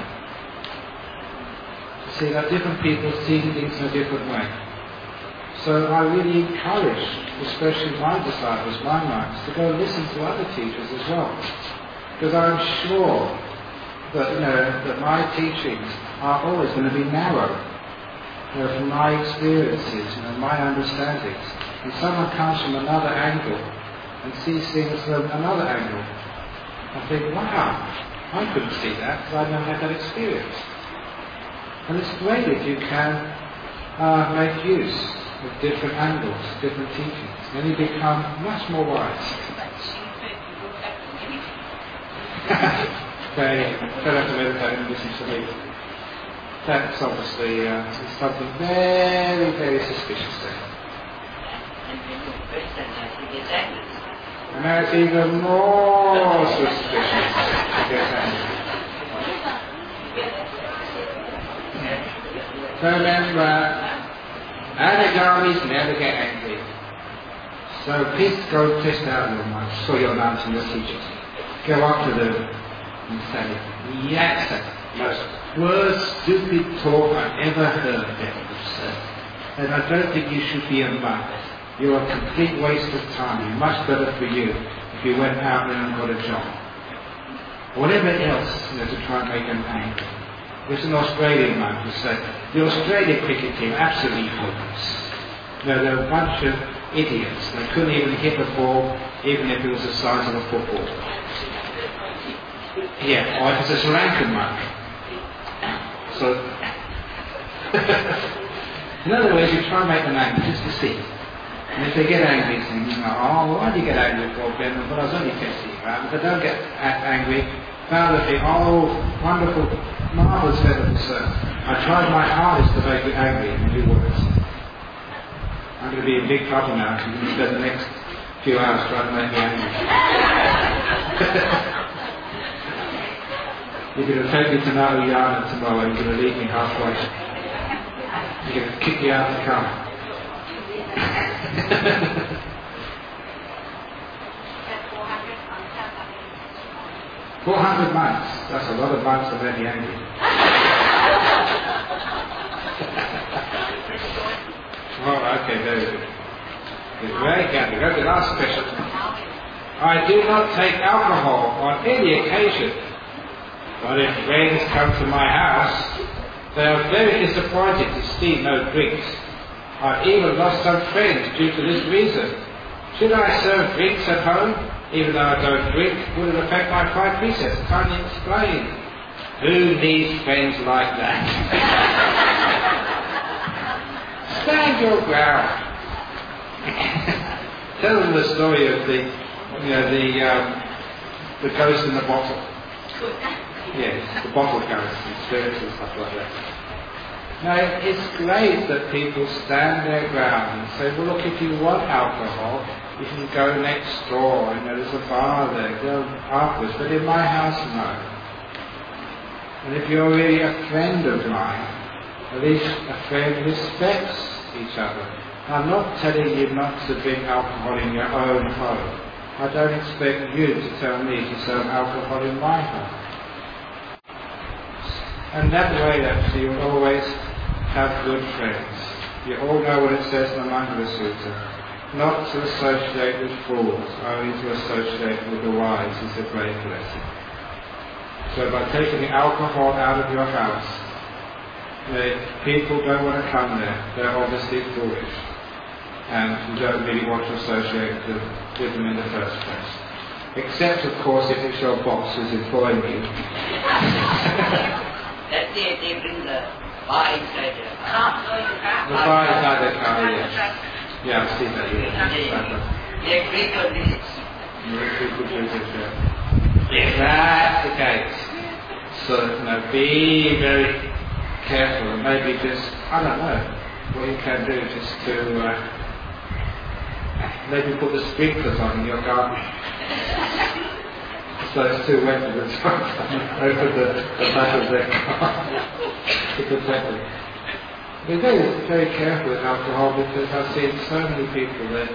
To see that different people see things in a different way. So I really encourage, especially my disciples, my monks, to go listen to other teachers as well. Because I'm sure that, that my teachings are always going to be narrow. From my experiences, my understandings, and someone comes from another angle and sees things from another angle, I think, wow, I couldn't see that because I've never had that experience. And it's great if you can make use of different angles, different teachings, then you become much more wise. They don't have to meditate and listen to me. That's obviously something very, very suspicious there. And that's even more suspicious. So remember, anagamis never get angry. So please go test out your mind, so your nuns and your teachers. Go up to them and say, yes, most worst, stupid talk I've ever heard them say. And I don't think you should be a monk. You're a complete waste of time. It's much better for you if you went out there and got a job. Or whatever else, to try and make them angry. There's an Australian monk who said, the Australian cricket team absolutely hopeless. They're a bunch of idiots. They couldn't even hit the ball, even if it was the size of a football. Yeah, or if it's a Sri Lankan monk. So, in other words, you try and make them angry just to see. And if they get angry, you know, oh, why do you get angry for, Ben? But I was only testing you out. If they don't get angry, they'll think, oh, wonderful, marvellous level, sir. I tried my hardest to make you angry, and it works. I'm going to be in big trouble now, because you're going to spend the next few hours trying to make me angry. You're going to take me to Narayana tomorrow and you're going to leave me halfway. You're going to kick me out of the car. 400 months. That's a lot of months to make me angry. Oh, okay, very good. It's very careful. Go to the last question. I do not take alcohol on any occasion. But if friends come to my house, they are very disappointed to see no drinks. I've even lost some friends due to this reason. Should I serve drinks at home, even though I don't drink? Would it affect my 5 precepts? Can't you explain? Who needs friends like that? Stand your ground. Tell them the story of the the ghost in the bottle. Yes, the bottle ghost and spirits and stuff like that. Now, it's great that people stand their ground and say, well, look, if you want alcohol, you can go next door, and there's a bar there, go afterwards, but in my house, no. And if you're really a friend of mine, at least a friend respects each other. I'm not telling you not to drink alcohol in your own home. I don't expect you to tell me to serve alcohol in my home. And that way, actually, you'll always have good friends. You all know what it says in the Mangala Sutta. Not to associate with fools, only to associate with the wise is a great blessing. So by taking the alcohol out of your house, the people don't want to come there. They're obviously foolish. And you don't really want to associate with them in the first place. Except, of course, if it's your boss who's employing you. That day they bring the bar inside the car. The bar inside the car, yes. Yeah, I've seen that, yes. They frequent visits. That's the case. So, be very careful, and maybe just, I don't know, what you can do just to maybe put the sprinklers on in your garden. So it's too wet for the time. Open the back of their car to protect them. We're very, very careful with alcohol because I've seen so many people that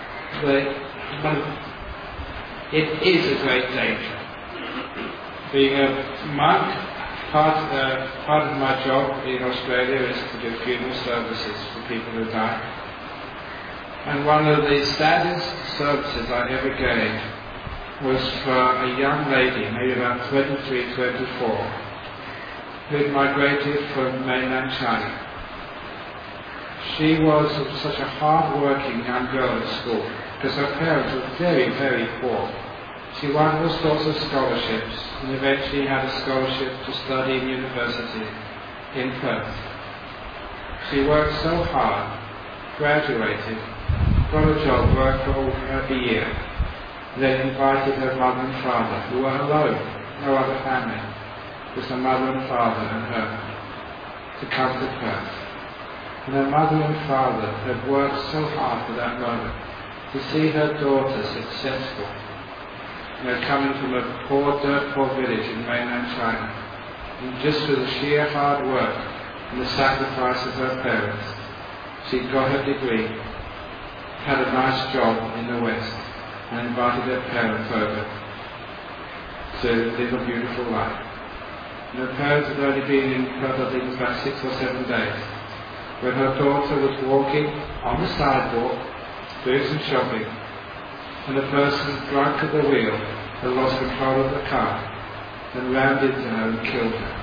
it is a great danger. Being a monk, part of my job in Australia is to do funeral services for people who die. And one of the saddest services I ever gave was for a young lady, maybe about 23, 24, who had migrated from mainland China. She was such a hard-working young girl at school because her parents were very, very poor. She won all sorts of scholarships and eventually had a scholarship to study in university in Perth. She worked so hard, graduated, got a job, worked all the year, then invited her mother and father, who were alone, no other family, just her mother and father and her, to come to Perth. And her mother and father had worked so hard for that moment, to see her daughter successful, coming from a dirt poor village in mainland China, and just through the sheer hard work and the sacrifice of her parents, she got her degree, had a nice job in the West, and invited her parents over to live a beautiful life. And her parents had only been in Perth, I think it was about 6 or 7 days, when her daughter was walking on the sidewalk, doing some shopping, and a person drunk at the wheel had lost control of the car and rammed into her and killed her.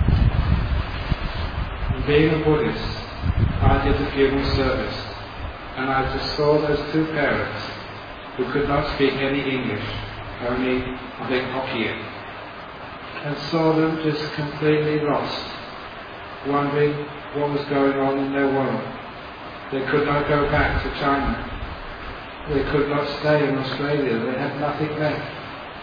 And being a Buddhist, I did the funeral service, and I just saw those two parents who could not speak any English, only, I think, Hokkien, and saw them just completely lost, wondering what was going on in their world. They could not go back to China. They could not stay in Australia. They had nothing left.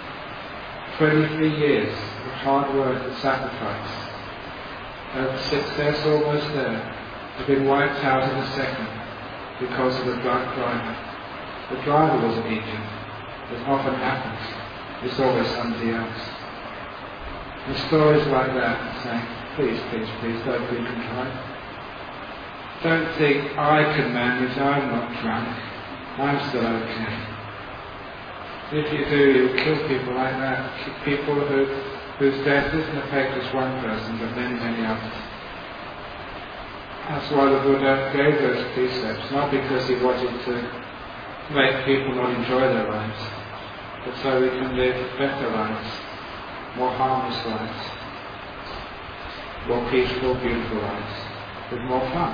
23 years of hard work and sacrifice, and success almost there, had been wiped out in a second because of the drunk driver. The driver wasn't injured, as often happens. It's always somebody else. And stories like that saying, please, please, please, don't be contrite. Don't think I can manage, I'm not drunk, I'm still okay. If you do, you'll kill people like that, people whose death doesn't affect just one person, but many, many others. That's why the Buddha gave those precepts, not because he wanted to make people not enjoy their lives, but so we can live better lives, more harmless lives, more peaceful, beautiful lives, with more fun.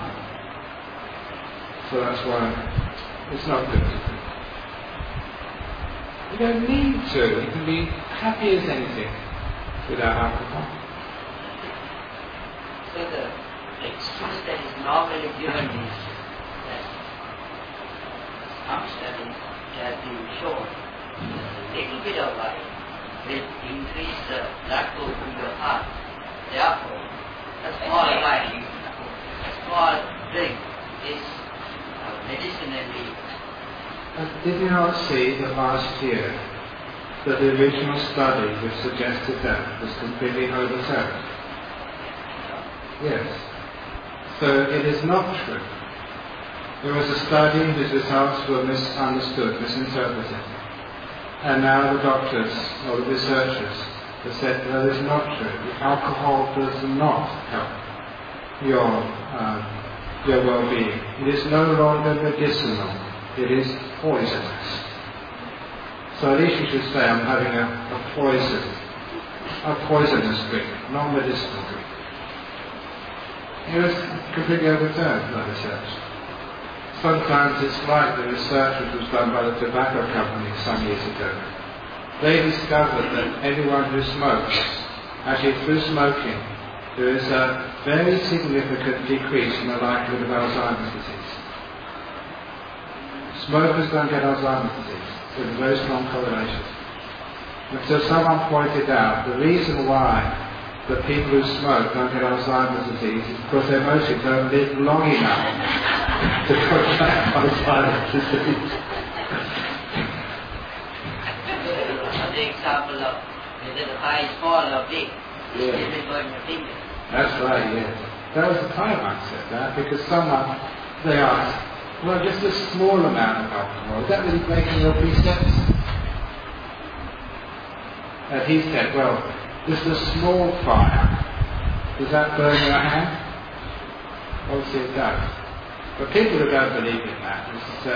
So that's why it's not good to do. You don't need to. You can be happy as anything without alcohol. So the excuse that is normally given is that some studies have been shown a little bit of life will increase the blood flow to your heart. Therefore, a small wine, a small drink is medicinally. Did you not see that last year that the original study which suggested that was completely overturned? Yes. So it is not true. There was a study whose results were misunderstood, misinterpreted. And now the doctors, or the researchers, have said that is not true. Alcohol does not help your well-being. It is no longer medicinal. It is poisonous. So at least you should say I'm having a poisonous drink, not medicinal drink. It was completely overturned by research. Sometimes it's like the research which was done by the tobacco company some years ago. They discovered that everyone who smokes, actually through smoking, there is a very significant decrease in the likelihood of Alzheimer's disease. Smokers don't get Alzheimer's disease. There's a very strong correlation. And so someone pointed out the reason why the people who smoke don't get Alzheimer's disease is because they mostly don't live long enough to contract Alzheimer's disease. Another example of whether the pie is small or big, is going to think. That's right, yes. That was the time I said that, because they asked, well, just a small amount of alcohol, is that really breaking your precepts? And he said, well, just a small fire, does that burn your hand? Obviously it does. But people who don't believe in that,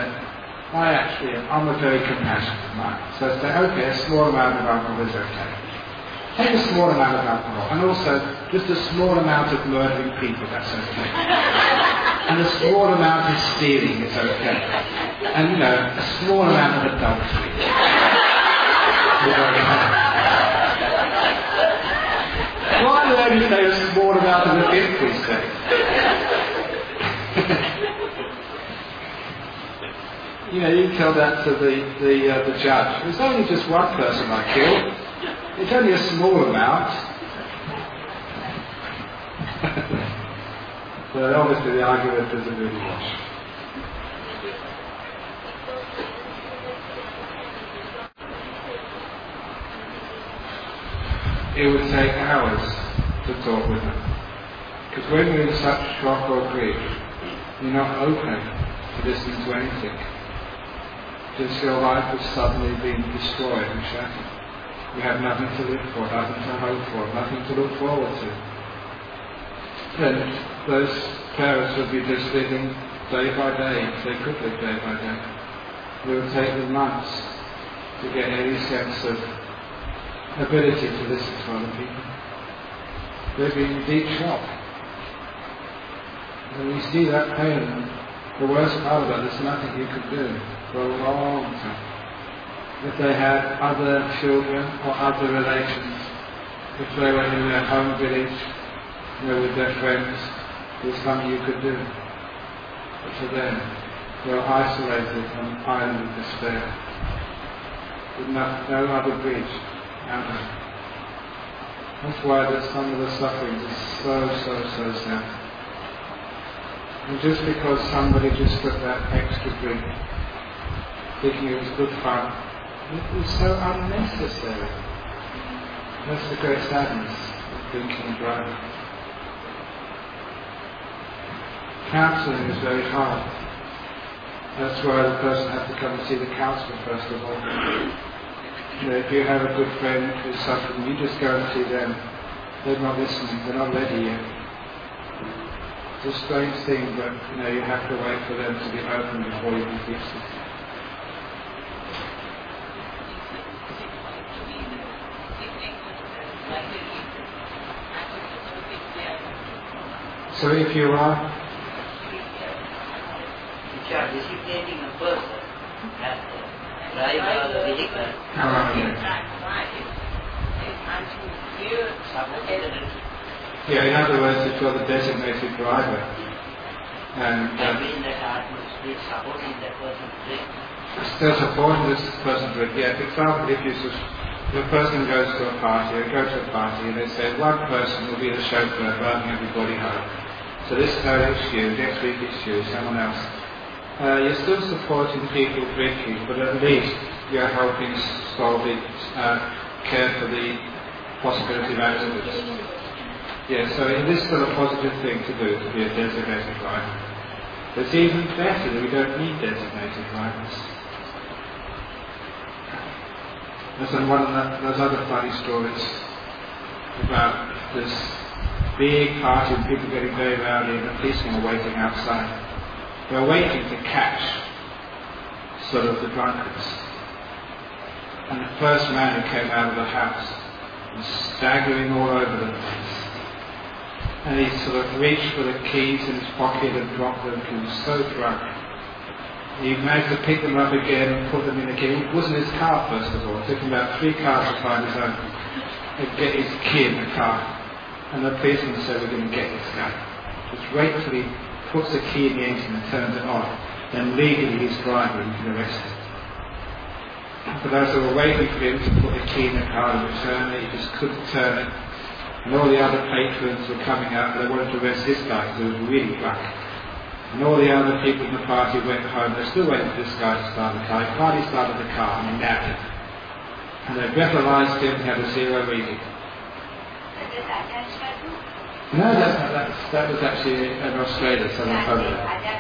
I'm a very compassionate mind. So I say, okay, a small amount of alcohol is okay. Take a small amount of alcohol, and also just a small amount of murdering people, that's okay. And a small amount of stealing is okay. And a small amount of adultery. Why would only say a small amount of the fifth precept? You tell that to the judge. It's only just one person I killed. It's only a small amount. So obviously the argument doesn't really wash. It would take hours to talk with them. Because when you're in such shock or grief, you're not open to listen to anything. Just your life has suddenly been destroyed and shattered. You have nothing to live for, nothing to hope for, nothing to look forward to. Then those parents would be just living day by day, if they could live day by day. It would take them months to get any sense of ability to listen to other people. They'd be in deep shock. And you see that pain, the worst part of it, there's nothing you could do for a long time. If they had other children or other relations, if they were in their home village, with their friends, there's nothing you could do. But for them, they're isolated on an island of despair, with no other bridge out of it. That's why that some of the suffering is so sad. And just because somebody just took that extra drink, thinking it was good fun, it was so unnecessary. That's the great sadness of drinking and driving. Counselling is very hard. That's why the person has to come and see the counsellor first of all. If you have a good friend who's suffering, you just go and see them. They're not listening, they're not ready yet. It's a strange thing, but you have to wait for them to be open before you can teach them. So if you are disciplinating a person as the driver of the vehicle, in other words, if you're the designated driver, and in that atmosphere, supporting that person's drink. Still supporting this person's drink. Yeah, for example, if you If a person goes to a party, they go to a party and they say one person will be the chauffeur driving everybody home. So this time it's you, next week it's you, someone else. You're still supporting people drinking, but at least you're helping solve it, care for the possibility of accidents. Yeah, so it is still a positive thing to do, to be a designated driver. It's even better that we don't need designated drivers. There's one of those other funny stories about this big party and people getting very rowdy and the policemen are waiting outside. They're waiting to catch sort of the drunkards. And the first man who came out of the house was staggering all over the place. And he sort of reached for the keys in his pocket and dropped them. He was so drunk. He managed to pick them up again and put them in again. It wasn't his car, first of all. It took him about 3 cars to find his own and get his key in the car. And the policeman said, we're going to get this guy. Just wait till he puts the key in the engine and turns it on. Then legally he's driver and you can arrest him. But those who were waiting for him to put the key in the car and return it, he just couldn't turn it. And all the other patrons were coming out, they wanted to arrest this guy because he was really drunk. And all the other people in the party went home. They're still waiting for this guy to start the car. He finally started the car and he nabbed him. And they breathalyzed him and had a 0 reading. No, that was actually in Australia, Southern Poland.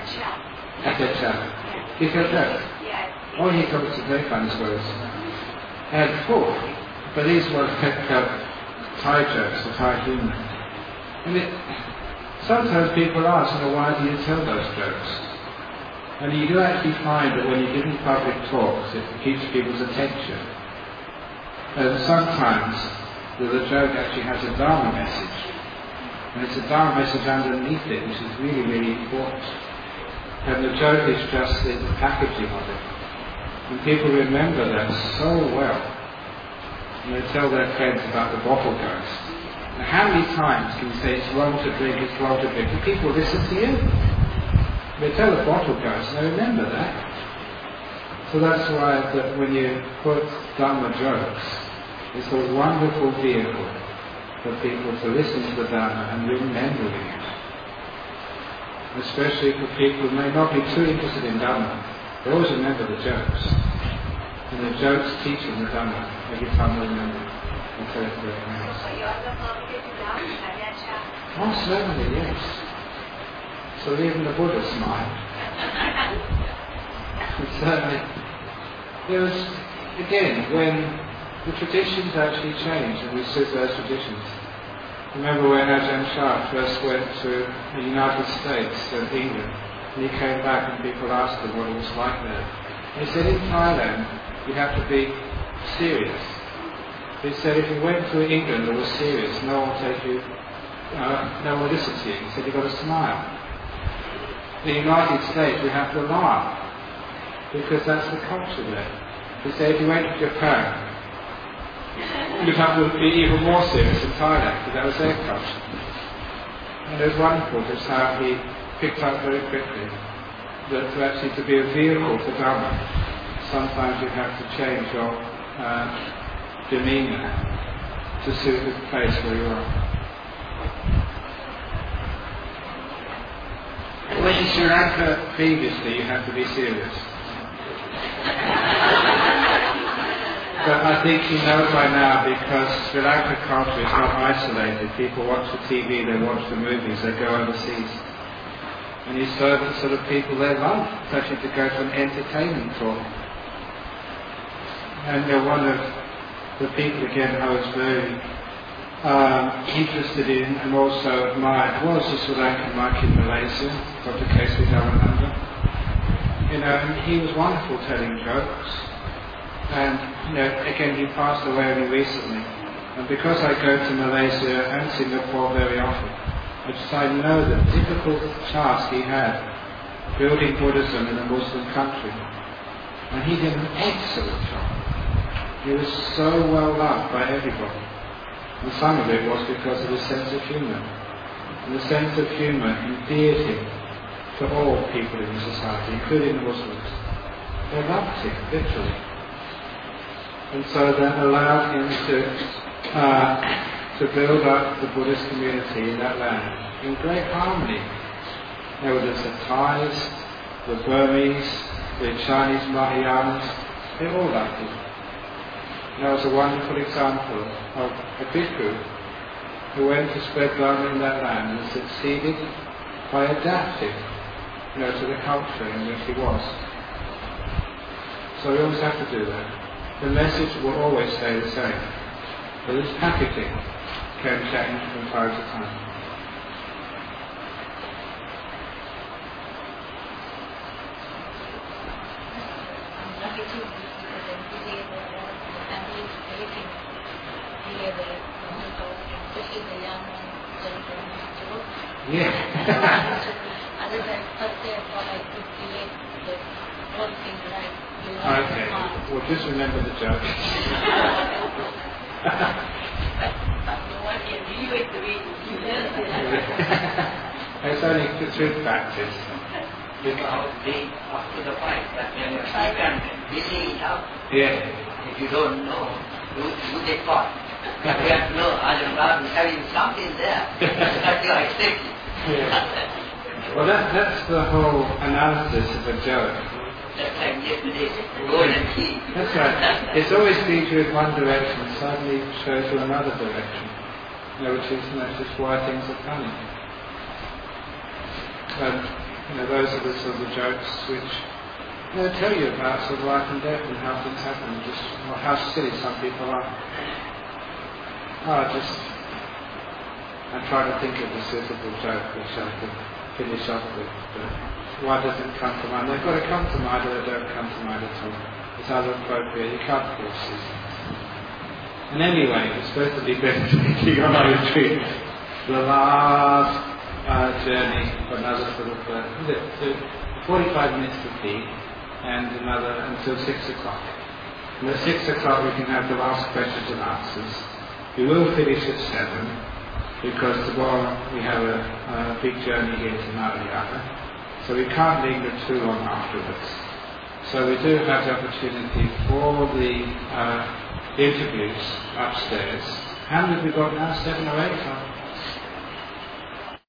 You felt that? Oh, he told us very funny stories. And 4. But these were Thai jokes, or Thai humour. And sometimes people ask, why do you tell those jokes? And you do actually find that when you give them public talks, it keeps people's attention. And sometimes the joke actually has a Dharma message. And it's a Dharma message underneath it, which is really, really important. And the joke is just the packaging of it. And people remember that so well. And they tell their friends about the bottle ghost. Now, how many times can you say it's wrong to drink, it's wrong to drink? And people listen to you. They tell the bottle ghost, and they remember that. So that's why that when you put Dharma jokes, it's a wonderful vehicle for people to listen to the Dharma and remembering it. Especially for people who may not be too interested in Dharma, they always remember the jokes. And the jokes teach them the Dhamma every time they remember it and tell it to their friends. Oh, certainly, yes. So even the Buddha smiled. And certainly, there was, again, when the traditions actually changed and we suit those traditions. Remember when Ajahn Chah first went to the United States and England, and he came back and people asked him what it was like there. And he said, in Thailand, you have to be serious. He said, if you went to England and were serious, no one will take you, no one will listen to you. He said, you've got to smile. In the United States, you have to laugh, because that's the culture there. He said, if you went to Japan, you'd have to be even more serious in Thailand, because that was their culture. And it was wonderful just how he picked up very quickly that to be a vehicle for Dhamma, sometimes you have to change your demeanour to suit the place where you are. When in Sri Lanka previously, you have to be serious. But I think you know by now, because Sri Lanka culture is not isolated. People watch the TV, they watch the movies, they go overseas. And you serve the sort of people they love, especially to go to an entertainment talk. And one of the people again I was very interested in and also admired was the Sri Lankan monk in Malaysia, Dr. K.C. Dhawananda. And he was wonderful telling jokes. And again, he passed away only recently. And because I go to Malaysia and Singapore very often, I know the difficult task he had building Buddhism in a Muslim country. And he did an excellent job. He was so well loved by everybody. And some of it was because of his sense of humour. And the sense of humour endeared him to all people in the society, including the Muslims. They loved him, literally. And so that allowed him to build up the Buddhist community in that land in great harmony. There were the Thais, the Burmese, the Chinese Mahayanas, they all liked it. That was a wonderful example of a bhikkhu who went to spread Dharma in that land and succeeded by adapting, to the culture in which he was. So we always have to do that. The message will always stay the same. But this packaging can change from time to time. Yeah. Other than first day for like 58, the one thing like okay. Well, just remember the joke. It's only through practice. Because being up to the point that when you can building it up, if you don't know, you get caught. You have to know, other is having something there that you are expecting. Well, that's the whole analysis of a joke. That's like yesterday's golden key. That's right. It's always leads you in one direction and suddenly shows you another direction. Which is just why things are funny. And those are the sort of jokes which tell you about sort of life and death and how things happen, just how silly some people are. I try to think of a suitable joke which I could finish off with, but why doesn't it come to mind? They've got to come to mind or they don't come to mind at all. It's either appropriate, you can't force it. And anyway, it's supposed to be better speaking on our retreat. The last journey for another sort of 45 minutes to tea and another until 6 o'clock. And at 6 o'clock we can have the last questions and answers. We will finish at 7 because tomorrow we have a big journey here to Narayana. So we can't linger too long afterwards. So we do have the opportunity for the interviews upstairs. How many have we got now? 7 or 8?